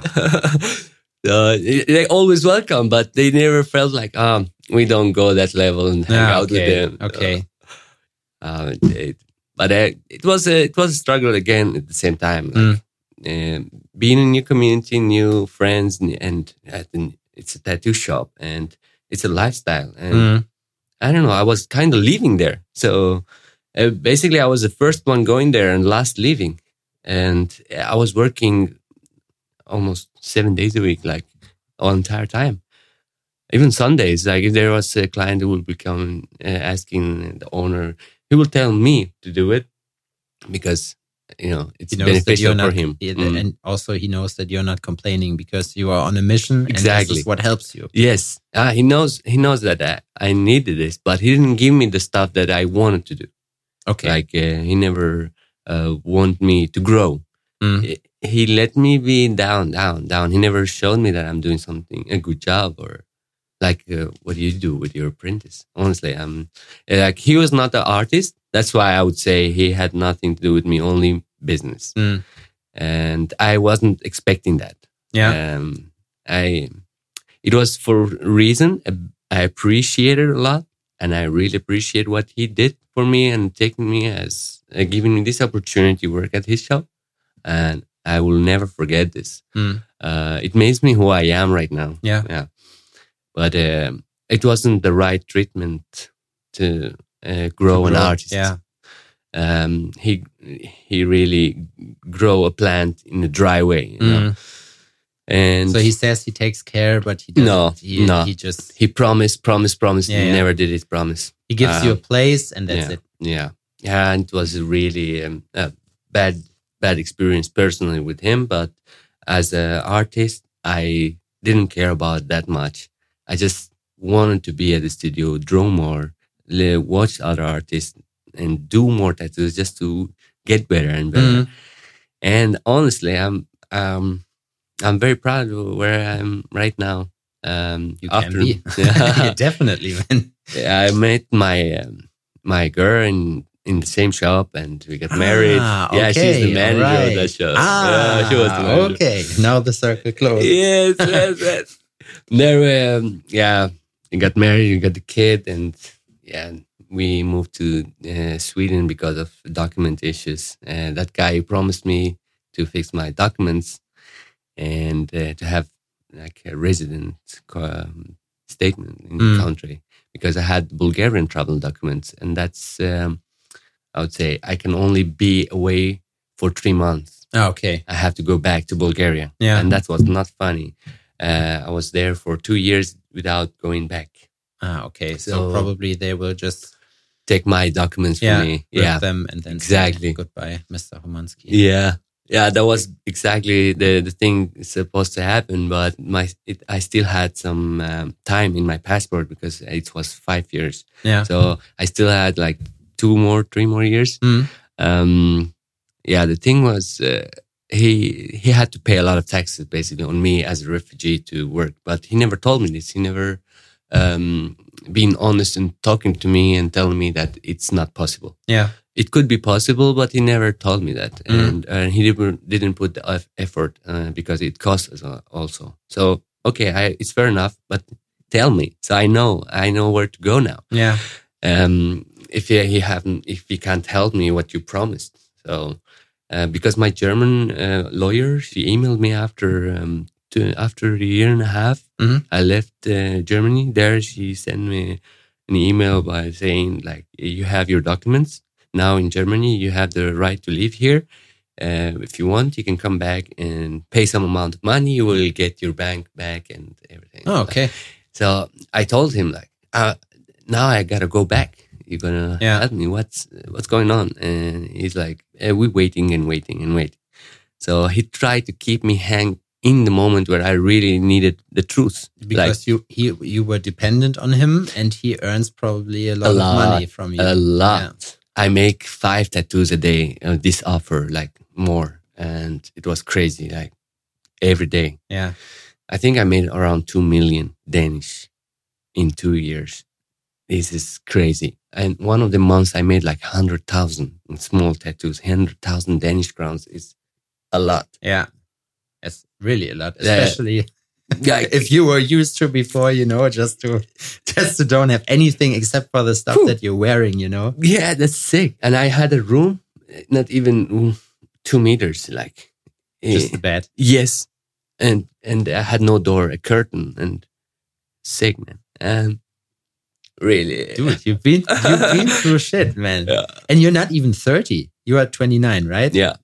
uh, they always welcome, but they never felt like um we don't go that level and hang Ah, out with okay, them. okay. Uh, uh, it, but uh, it was a it was a struggle again at the same time. Like, um, being in a new community, new friends, and, and at the, it's a tattoo shop and it's a lifestyle. And Mm. I don't know, I was kind of leaving there. So uh, basically, I was the first one going there and last leaving. And I was working almost seven days a week, like all entire time. Even Sundays, like if there was a client who would be coming uh, asking the owner, he will tell me to do it because you know it's He knows that beneficial you're not, for him. yeah, Mm. and also he knows that you're not complaining because you are on a mission. And Exactly. this is what helps you. Yes, uh, he knows. He knows that I, I needed this, but he didn't give me the stuff that I wanted to do. Okay. Like uh, he never uh, wanted me to grow. Mm. He, he let me be down, down, down. He never showed me that I'm doing something a good job or like uh, what do you do with your apprentice? Honestly, um, like he was not an artist. That's why I would say he had nothing to do with me, only business. Mm. And I wasn't expecting that. Yeah. Um, I, it was for a reason. I appreciate it a lot, and I really appreciate what he did for me and taking me as uh, giving me this opportunity to work at his shop. And I will never forget this. Mm. Uh, it makes me who I am right now. Yeah. Yeah. But um, it wasn't the right treatment to uh, grow To an grow, artist. yeah. Um, he he really grow a plant in a dry way. You know? Mm. And So he says he takes care, but he doesn't. No, he, no. he just he promised, promised, promised, Yeah, yeah. never did his promise. he gives you a Um, place, and that's yeah, it. Yeah, yeah, and it was a really um, a bad, bad experience personally with him. But as an artist, I didn't care about that much. I just wanted to be at the studio, draw more, li- watch other artists and do more tattoos just to get better and better. Mm. And honestly, I'm um I'm very proud of where I'm right now. Um, You after, can be. Yeah. Yeah, definitely, man. I met my um, my girl in in the same shop, and we got married. Ah, Yeah, she's the okay, manager alright. of that shop. Ah, Yeah, she was the manager. okay. Now the circle closed. Yes, yes, yes. There, we, um, yeah, we got married, we got the kid, and yeah, we moved to uh, Sweden because of document issues. And that guy promised me to fix my documents and uh, to have like a resident um, statement in Mm. the country, because I had Bulgarian travel documents, and that's um, I would say I can only be away for three months. Ah, okay. I have to go back to Bulgaria. Yeah. And that was not funny. Uh, I was there for two years without going back. Ah, okay. So, So- probably they will just Take my documents yeah, from me. rip Yeah. them and then Exactly. say goodbye, Mister Homansky. Yeah. Yeah, that was exactly the, the thing supposed to happen. But my it, I still had some um, time in my passport because it was five years. Yeah. So I still had like two more, three more years. Mm. Um, yeah, the thing was, uh, he he had to pay a lot of taxes basically on me as a refugee to work, but he never told me this. He never um, been honest and talking to me and telling me that it's not possible. Yeah. It could be possible, but he never told me that, Mm. and uh, he didn't didn't put the eff- effort uh, because it costs us uh, also. So okay, I, it's fair enough, but tell me so I know I know where to go now. Yeah. Um, if he, he haven't, if he can't help me what you promised. So, uh, because my German uh, lawyer, she emailed me after um, to, after a year and a half. Mhm. I left uh, Germany. There, she sent me an email by saying like, you have your documents now in Germany. You have the right to live here. Uh, if you want, you can come back and pay some amount of money. You will get your bank back and everything. Oh, okay. So I told him like, uh, now I gotta go back. You're gonna Yeah. help me. What's what's going on? And he's like, eh, we're waiting and waiting and waiting. So he tried to keep me hang in the moment where I really needed the truth. Because you he you were dependent on him, and he earns probably a lot, A of lot, money from you. a lot. I make five tattoos a day. Uh, this offer, like more, and it was crazy. Like every day, Yeah. I think I made around two million Danish in two years. This is crazy. And one of the months I made like one hundred thousand in small tattoos. one hundred thousand Danish crowns is a lot. Yeah. It's really a lot, Yeah. especially Yeah, if you were used to before, you know, just to just to don't have anything except for the stuff Whew. that you're wearing, you know. yeah, that's sick. And I had a room, not even mm, two meters, like Just eh, the bed. yes, and and I had no door, a curtain, and sick man. And really, Dude, you've been you've been through shit, man. Yeah. And you're not even thirty. You are twenty-nine, right? yeah,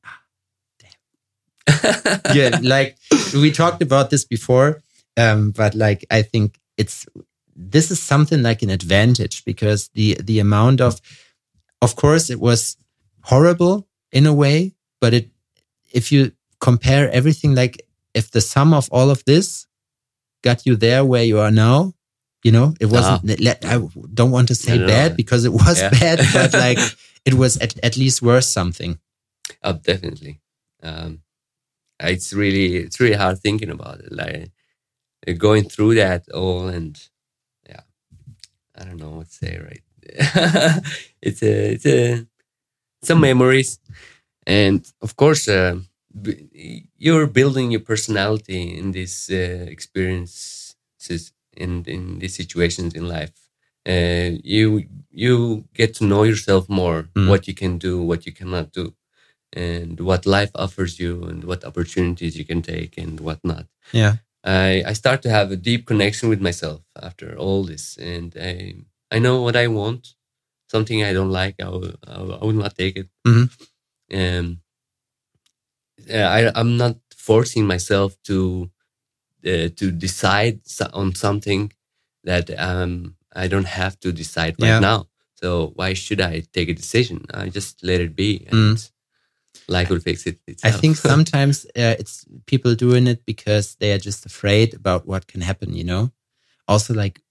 Yeah, like we talked about this before, um, but like I think it's this is something like an advantage, because the the amount of of course it was horrible in a way, but it if you compare everything, like if the sum of all of this got you there where you are now, you know, it wasn't let I don't want to say No, no, bad no. because it was Yeah. bad, but like it was at, at least worth something. oh, definitely. Um, it's really it's really hard thinking about it, like uh, going through that all, and yeah, I don't know what to say. Right, it's a it's a some memories, and of course, uh, b- you're building your personality in these uh, experiences in in these situations in life. Uh, you you get to know yourself more, Mm. what you can do, what you cannot do, and what life offers you, and what opportunities you can take, and what not. Yeah. I I start to have a deep connection with myself after all this, and I I know what I want. Something I don't like, I will, I will, I will not take it. Mhm. Um, yeah, I I'm not forcing myself to uh, to decide so- on something that um I don't have to decide right Yeah. now. So why should I take a decision? I just let it be, and life will fix it I itself. think sometimes uh, it's people doing it because they are just afraid about what can happen, you know? Also, like,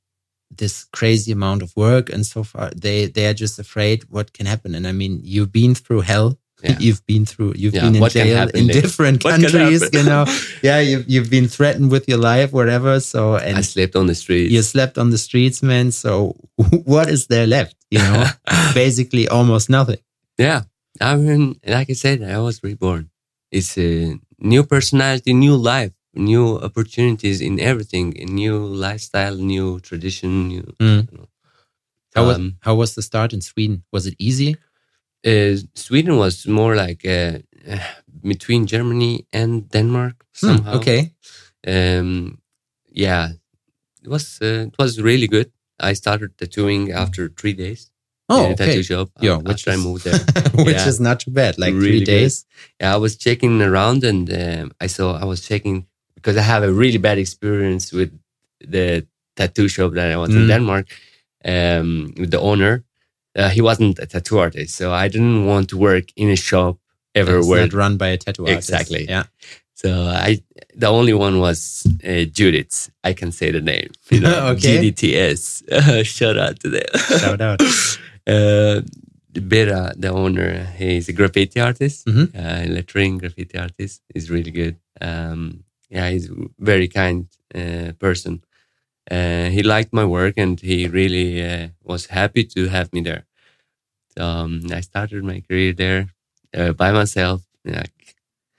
this crazy amount of work and so far they they are just afraid what can happen. And I mean, you've been through hell. Yeah. You've been through, you've yeah, been in jail in there? different what countries, you know. Yeah, you've, you've been threatened with your life, whatever. So, and I slept on the streets. You slept on the streets, man. So, what is there left? You know, basically almost nothing. Yeah, I mean, like I said, I was reborn. It's a new personality, new life, new opportunities in everything, a new lifestyle, new tradition. New, mm. you know. How was um, how was the start in Sweden? Was it easy? Uh, Sweden was more like uh, uh, between Germany and Denmark somehow. Mm, okay. Um, yeah, it was uh, it was really good. I started tattooing after three days. Oh, in a okay. tattoo shop. Yeah, after which I is, moved there, which yeah. is not too bad. Like really three days. Good. Yeah, I was checking around and um, I saw I was checking because I have a really bad experience with the tattoo shop that I was mm. in Denmark um, with the owner. Uh, he wasn't a tattoo artist, so I didn't want to work in a shop ever. It's where not run by a tattoo artist. Exactly. Yeah. So I, the only one was uh, Judith. I can say the name. You know, okay. G D T S. Shout out to them. Shout out. uh, Bera, the owner, he's a graffiti artist, mm-hmm. uh, lettering graffiti artist. He's really good. Um, yeah, he's a very kind uh, person. Uh, he liked my work and he really uh, was happy to have me there. So um, I started my career there uh, by myself. Like,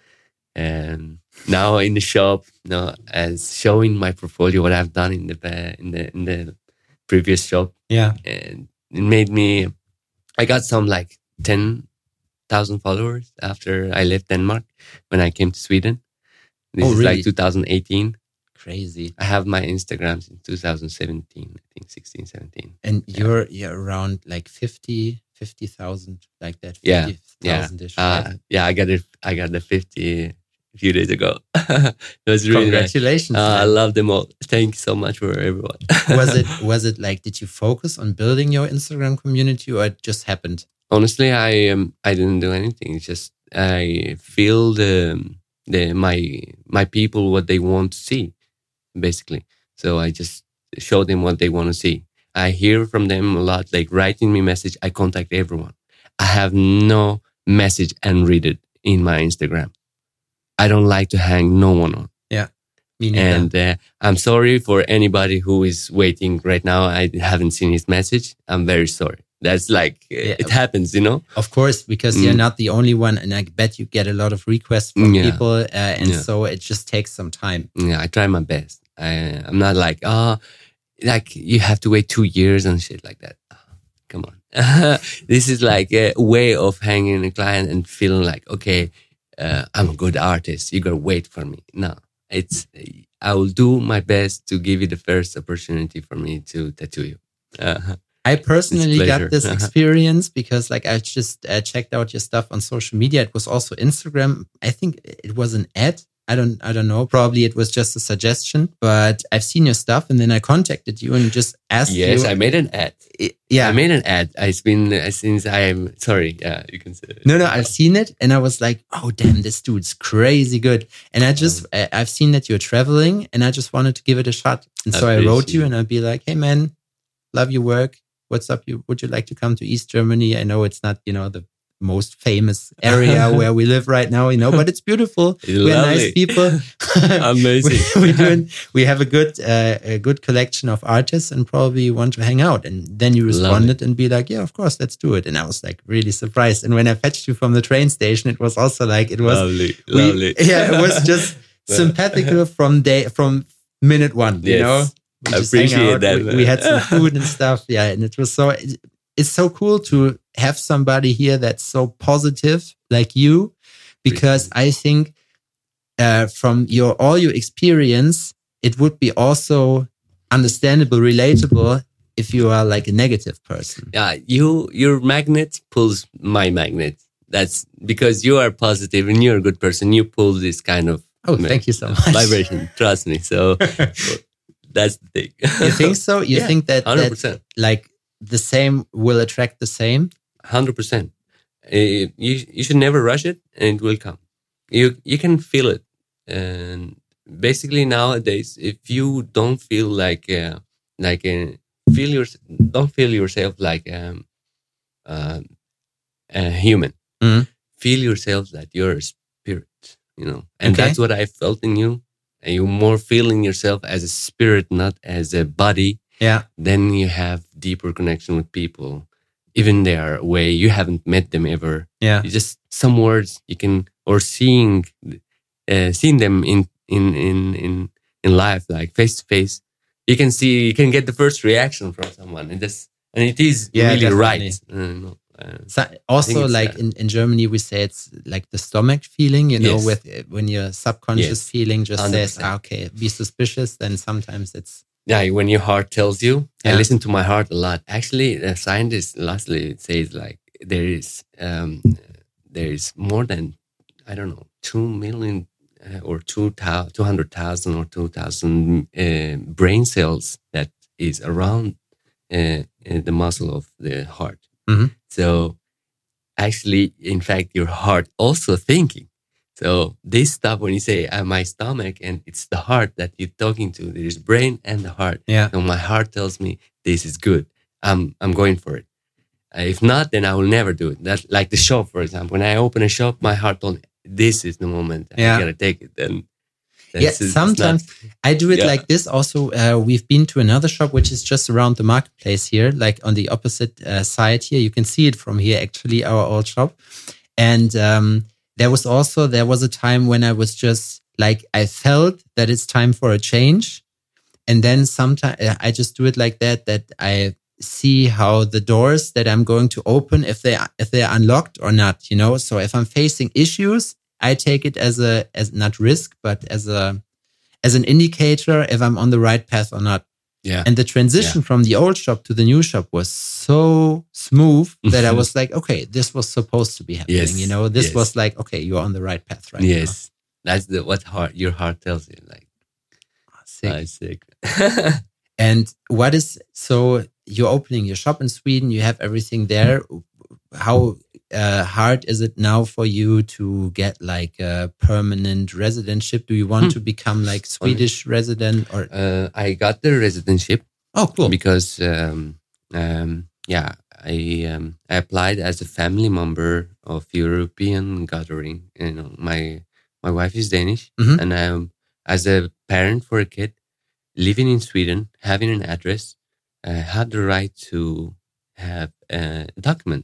and now in the shop, you know, as showing my portfolio, what I've done in the in the in the previous shop. Yeah, and it made me. I got some like ten thousand followers after I left Denmark when I came to Sweden. This oh, is really? like two thousand eighteen. Crazy. I have my Instagram since two thousand seventeen, I think sixteen, seventeen. And you're yeah, around like fifty, fifty thousand, like that. Yeah, yeah, uh, right? yeah. I got it. I got the fifty a few days ago. It was really congratulations. Nice. Uh, I love them all. Thank you so much for everyone. was it was it like? Did you focus on building your Instagram community, or it just happened? Honestly, I um, I didn't do anything. It's just I feel the the my my people what they want to see. Basically. So I just show them what they want to see. I hear from them a lot, like writing me message. I contact everyone. I have no message and read it in my Instagram. I don't like to hang no one on. Yeah. Me neither. And uh, I'm sorry for anybody who is waiting right now. I haven't seen his message. I'm very sorry. That's like, uh, yeah. It happens, you know? Of course, because mm. you're not the only one. And I bet you get a lot of requests from yeah. people. Uh, and yeah. so it just takes some time. Yeah, I try my best. I, I'm not like, oh, like you have to wait two years and shit like that. Oh, come on. This is like a way of hanging a client and feeling like, okay, uh, I'm a good artist. You got to wait for me. No, it's, I will do my best to give you the first opportunity for me to tattoo you. Uh, I personally got this experience because like I just uh, checked out your stuff on social media. It was also Instagram. I think it was an ad. I don't, I don't know. Probably it was just a suggestion, but I've seen your stuff and then I contacted you and just asked yes, you. Yes, I made an ad. It, yeah. I made an ad. It's been, uh, since I am, sorry. Yeah, you can say it. No, no, I've seen it and I was like, oh, damn, this dude's crazy good. And I just, um, I've seen that you're traveling and I just wanted to give it a shot. And so I wrote you and I'd be like, hey man, love your work. What's up? You, would you like to come to East Germany? I know it's not, you know, the most famous area where we live right now, you know, but it's beautiful. We're nice people. Amazing. we, we're doing, we have a good, uh, a good collection of artists and probably want to hang out. And then you responded and be like, yeah, of course, let's do it. And I was like really surprised. And when I fetched you from the train station, it was also like, it was lovely, we, lovely. Yeah, it was just sympathetical from day, from minute one, you yes. know? We I appreciate that. We, we had some food and stuff. Yeah. And it was so, it, it's so cool to have somebody here that's so positive like you, because I think uh, from your all your experience, it would be also understandable, relatable if you are like a negative person. Yeah, you your magnet pulls my magnet. That's because you are positive and you're a good person. You pull this kind of oh, thank you so much vibration. Trust me. So that's the thing. You think so? You yeah, think that, one hundred percent. that like the same will attract the same? one hundred percent. Uh, you you should never rush it, and it will come. You you can feel it, and basically nowadays, if you don't feel like uh, like uh, feel your don't feel yourself like um, uh, a human. Mhm. Feel yourself that you're a spirit, you know, and Okay. that's what I felt in you. And you're more feeling yourself as a spirit, not as a body. Yeah. Then you have deeper connection with people, even they are away. You haven't met them ever. Yeah. You just some words you can or seeing, uh, seeing them in in in in in life, like face to face. You can see, you can get the first reaction from someone, and this and it is Yeah, really definitely. right. Uh, no, uh, So also, it's, like uh, in, in Germany, we say it's like the stomach feeling, you know, Yes. with uh, when your subconscious Yes. feeling just one hundred says, percent. ah, okay, be suspicious. Then sometimes it's Yeah, when your heart tells you. Yeah. I listen to my heart a lot. Actually, the scientist lastly says like there is um, there is more than I don't know two million uh, or two thou- two hundred thousand or two thousand uh, brain cells that is around uh, uh, the muscle of the heart. Mhm. So actually, in fact, your heart also thinking. So this stuff when you say uh, my stomach and it's the heart that you're talking to, there is brain and the heart. yeah, So my heart tells me this is good. I'm I'm going for it. Uh, if not, then I will never do it. That's like the shop, for example. When I open a shop, my heart told me this is the moment Yeah. I gotta take it. Then yeah. that's- it's not- Sometimes I do it Yeah. like this. Also, uh, we've been to another shop which is just around the marketplace here, like on the opposite uh, side here. You can see it from here, actually, our old shop. And um, there was also there was a time when I was just like I felt that it's time for a change, and then sometimes I just do it like that. That I see how the doors that I'm going to open, if they if they're unlocked or not, you know. So if I'm facing issues, I take it as a as not risk, but as a as an indicator if I'm on the right path or not. yeah. And the transition from the old shop to the new shop was so smooth that I was like, okay, this was supposed to be happening. Yes, You know, this yes. was like, okay, you're on the right path right Yes. That's the what heart your heart tells you. Like now. Sick. ah, sick. And what is, so you're opening your shop in Sweden, you have everything there. How uh, hard is it now for you to get like a permanent residentship? Do you want Hmm. to become like Swedish resident or? uh, I got the residentship. Oh, cool. Because um, um, yeah, I um, I applied as a family member of European gathering. You know, my my wife is Danish, Mhm. and um, as a parent for a kid living in Sweden, having an address, I had the right to have a document,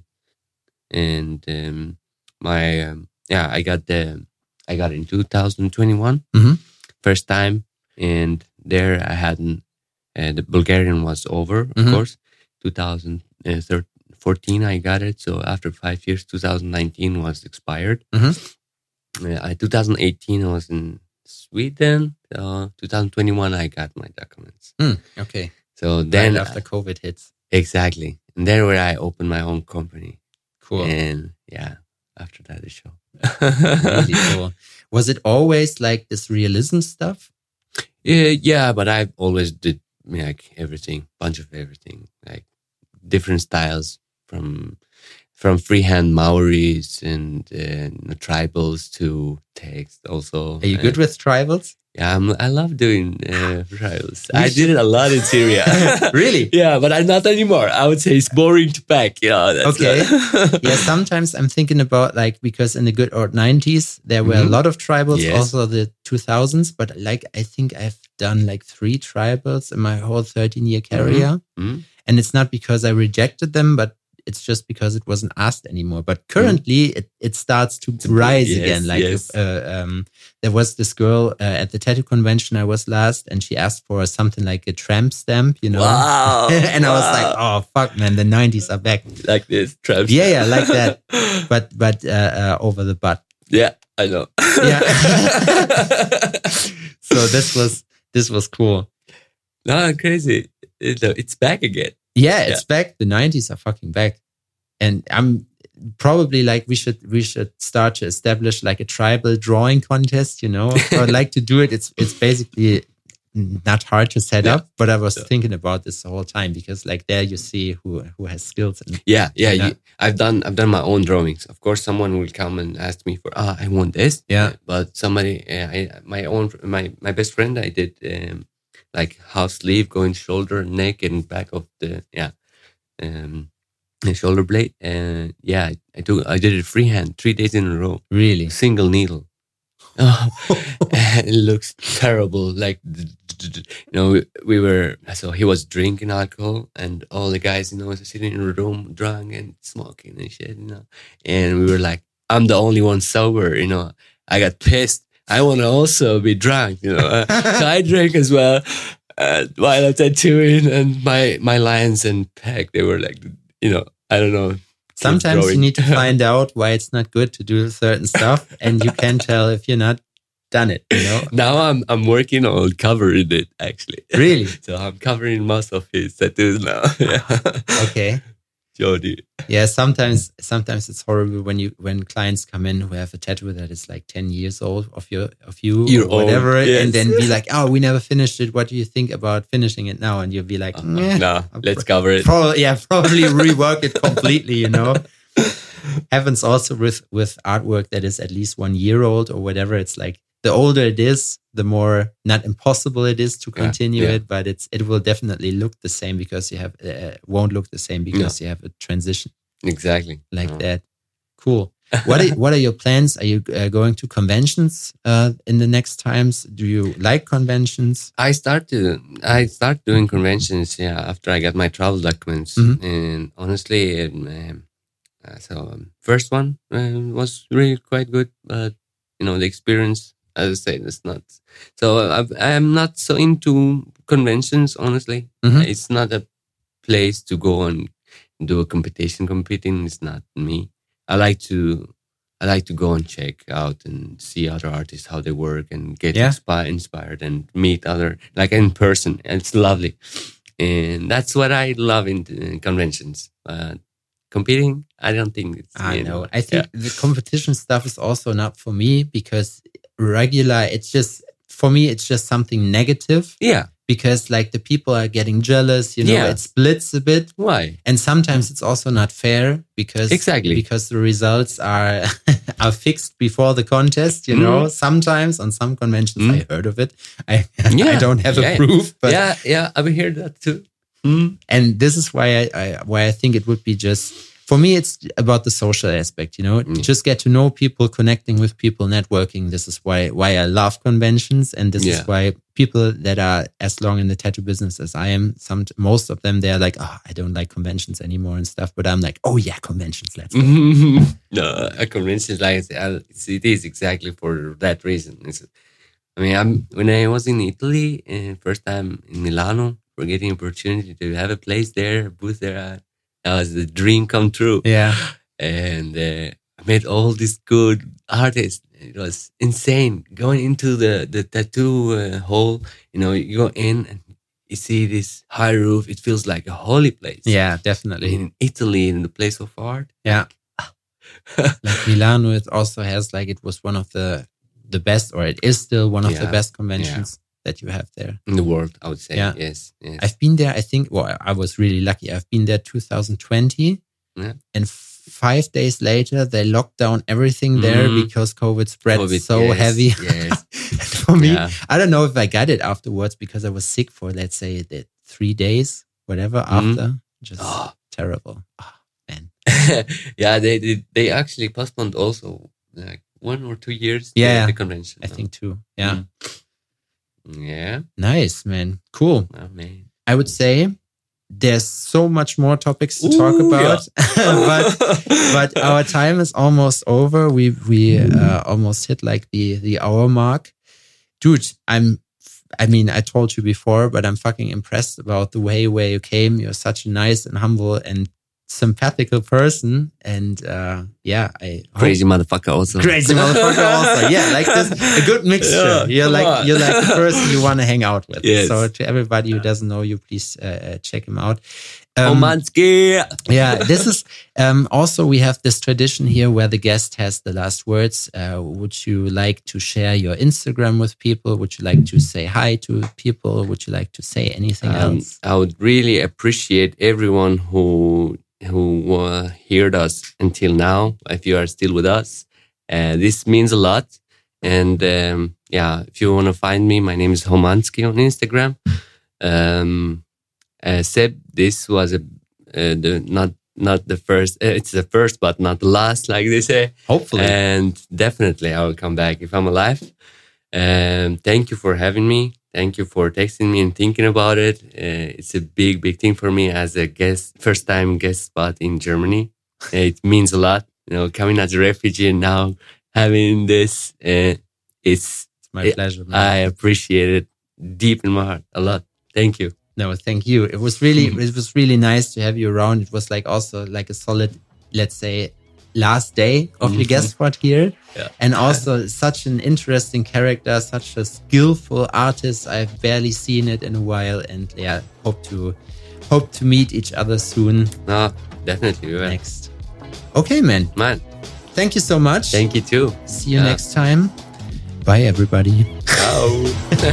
and um, my um, yeah, I got the I got it in two thousand twenty-one, Mhm. first time, and there I hadn't. Uh, the Bulgarian was over, of Mhm. course. two thousand fourteen, I got it. So after five years, two thousand nineteen was expired. Mhm. Uh, I, two thousand eighteen, I was in Sweden. Uh, two thousand twenty-one, I got my documents. Hmm, okay. So Then then, after COVID hits. exactly. And there where I opened my own company. Cool. And yeah, after that, the show. Really cool. Was it always like this realism stuff? Yeah, yeah, but I always did like everything, bunch of everything, like different styles from from freehand Maoris and uh, tribals to text. Also, Are you good Uh, with tribals? yeah, I'm, I love doing uh, tribals. We I did it a lot in Syria. Really? Yeah, but I'm not anymore. I would say it's boring to pack. Yeah, that's Okay. uh, Yeah, sometimes I'm thinking about like, because in the good old nineties, there were Mhm. a lot of tribals, Yes. also the two thousands, but like, I think I've done like three tribals in my whole thirteen year career. Mhm. And it's not because I rejected them, but it's just because it wasn't asked anymore. But currently it, it starts to rise yes, again. Like yes. uh, um, there was this girl uh, at the tattoo convention I was last, and she asked for something like a tramp stamp, you know? Wow. and I was wow. like, oh, fuck, man, the nineties are back. like this. Traps. Yeah, yeah, like that. But but uh, uh, over the butt. Yeah, I know. Yeah. So this was this was cool. No, crazy. It, it's back again. Yeah, it's back. The nineties are fucking back. And I'm probably like we should we should start to establish like a tribal drawing contest, you know. I would like to do it. It's it's basically not hard to set Yeah. up, but I was Yeah. thinking about this the whole time because like there you see who who has skills and Yeah, yeah. Yeah. You, I've done I've done my own drawings. Of course, someone will come and ask me for ah, I want this. Yeah. But somebody, uh, I my own my my best friend, I did um, like half sleeve going shoulder, neck, and back of the yeah, um, the shoulder blade. And yeah, I, I took I did it freehand three days in a row. Really? Single needle. Oh, it looks terrible. Like, you know, we, we were, so he was drinking alcohol and all the guys, you know, sitting in a room drunk and smoking and shit, you know. And we were like, I'm the only one sober, you know. I got pissed. I want to also be drunk, you know. Uh, so I drank as well uh, while I'm tattooing, and my, my lines and peg, they were like, you know, I don't know. Sometimes you need to find out why it's not good to do certain stuff, and you can tell if you're not done it, you know? Now I'm I'm working on covering it, actually. Really? So I'm covering most of his tattoos now. Yeah. Okay. Jody. Yeah, sometimes sometimes it's horrible when you when clients come in who have a tattoo that is like ten years old of your of you Your or whatever, own, yes. and then be like, oh, we never finished it. What do you think about finishing it now? And you'll be like, uh, nah, no, let's cover it. Probably, yeah, probably rework it completely, you know. Happens also with with artwork that is at least one year old or whatever. It's like the older it is, the more not impossible it is to continue yeah, yeah. it, but it's it will definitely look the same because you have uh, won't look the same because no. you have a transition exactly like no. that. Cool. What are, what are your plans? Are you uh, going to conventions uh, in the next times? Do you like conventions? I started I start doing conventions yeah after I got my travel documents, Mm-hmm. and honestly, um, uh, so um, first one uh, was really quite good, but you know the experience. As I say, it's not. So I've, I'm not so into conventions, honestly. Mm-hmm. It's not a place to go and do a competition. Competing is not me. I like to, I like to go and check out and see other artists, how they work, and get Yeah. inspi- inspired and meet other, like in person. And it's lovely. And that's what I love in, in conventions. Uh, competing, I don't think it's I me know. anymore. I think Yeah. the competition stuff is also not for me because regular, it's just, for me, it's just something negative Yeah. because like the people are getting jealous, you know, Yeah. it splits a bit. Why? And sometimes it's also not fair because Exactly. because the results are are fixed before the contest. You know, sometimes on some conventions Mm. I heard of it. I Yeah. I don't have Yeah. a proof, but yeah, yeah, I've heard that too. Mm. and this is why I, I why I think it would be just for me. It's about the social aspect. You know, Mm. just get to know people, connecting with people, networking. This is why why I love conventions, and this Yeah. is why people that are as long in the tattoo business as I am, some most of them they're like, oh, I don't like conventions anymore and stuff. But I'm like, oh yeah, conventions, let's go. No, a convention is like it's, it is exactly for that reason. It's, I mean, I'm when I was in Italy, uh, first time in Milano, for getting opportunity to have a place there, a booth there, uh, that was the dream come true. Yeah. And uh, I met all these good artists. It was insane going into the the tattoo uh, hall. You know, you go in and you see this high roof. It feels like a holy place. Yeah, definitely. In Italy, in the place of art. Yeah. Like Milano, it also has like it was one of the the best, or it is still one of the Yeah. best conventions that you have there. In the world, I would say. Yeah. Yes. yes. I've been there, I think, well, I was really lucky. I've been there two thousand twenty. Yeah. And five days later, they locked down everything there Mhm. because COVID spread COVID, so yes, heavy. yes. For me, Yeah. I don't know if I got it afterwards because I was sick for, let's say, the three days, whatever, Mhm. after. Just Oh. terrible. Oh, man. Yeah, they did. They actually postponed also like one or two years. the- Yeah, the, convention. I think too. Yeah. Mm. Yeah. Nice, man. Cool. Oh man. I would say there's so much more topics to talk Ooh, about, but but our time is almost over. We we uh, almost hit like the the hour mark, dude. I'm. I mean, I told you before, but I'm fucking impressed about the way where you came. You're such a nice and humble and sympathical person, and uh, yeah, I hope- Crazy motherfucker also. crazy motherfucker also. Yeah, like this, a good mixture. Yeah, you're come like on. you're like the person you want to hang out with. Yes. So to everybody who doesn't know you, please uh, uh, check him out. Um, Omansky. yeah, this is um, also we have this tradition here where the guest has the last words. Uh, would you like to share your Instagram with people? Would you like to say hi to people? Would you like to say anything Um, else? I would really appreciate everyone who who uh, heard us until now. If you are still with us, uh, this means a lot. And um, yeah, if you want to find me, my name is Homansky on Instagram. Um, uh, Seb, this was a uh, the not not the first. Uh, it's the first, but not the last, like they say. Hopefully, and definitely I will come back if I'm alive. Um, thank you for having me. Thank you for texting me and thinking about it. Uh, it's a big, big thing for me as a guest, first time guest spot in Germany. Uh, it means a lot, you know, coming as a refugee and now having this. Uh, it's, it's my it, pleasure, man. I appreciate it deep in my heart a lot. Thank you. No, thank you. It was really, it was really nice to have you around. It was like also like a solid, let's say, last day of mm-hmm. your guest spot here. Yeah. And also such an interesting character, such a skillful artist. I've barely seen it in a while, and yeah, hope to hope to meet each other soon. No, definitely. We will. Next. Okay, man. Man. Thank you so much. Thank you too. See you yeah. next time. Bye, everybody. Ciao.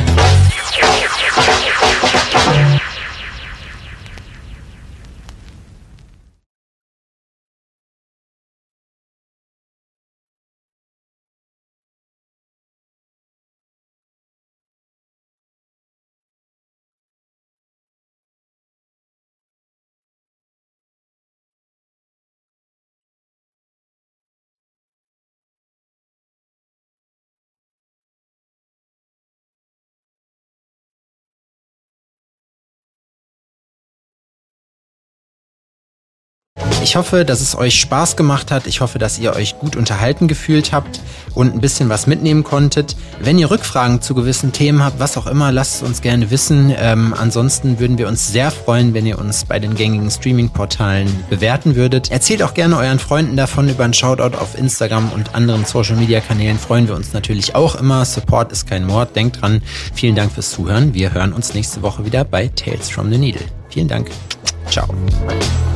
Ich hoffe, dass es euch Spaß gemacht hat. Ich hoffe, dass ihr euch gut unterhalten gefühlt habt und ein bisschen was mitnehmen konntet. Wenn ihr Rückfragen zu gewissen Themen habt, was auch immer, lasst es uns gerne wissen. Ähm, ansonsten würden wir uns sehr freuen, wenn ihr uns bei den gängigen Streaming-Portalen bewerten würdet. Erzählt auch gerne euren Freunden davon. Über einen Shoutout auf Instagram und anderen Social-Media-Kanälen freuen wir uns natürlich auch immer. Support ist kein Mord. Denkt dran. Vielen Dank fürs Zuhören. Wir hören uns nächste Woche wieder bei Tales from the Needle. Vielen Dank. Ciao.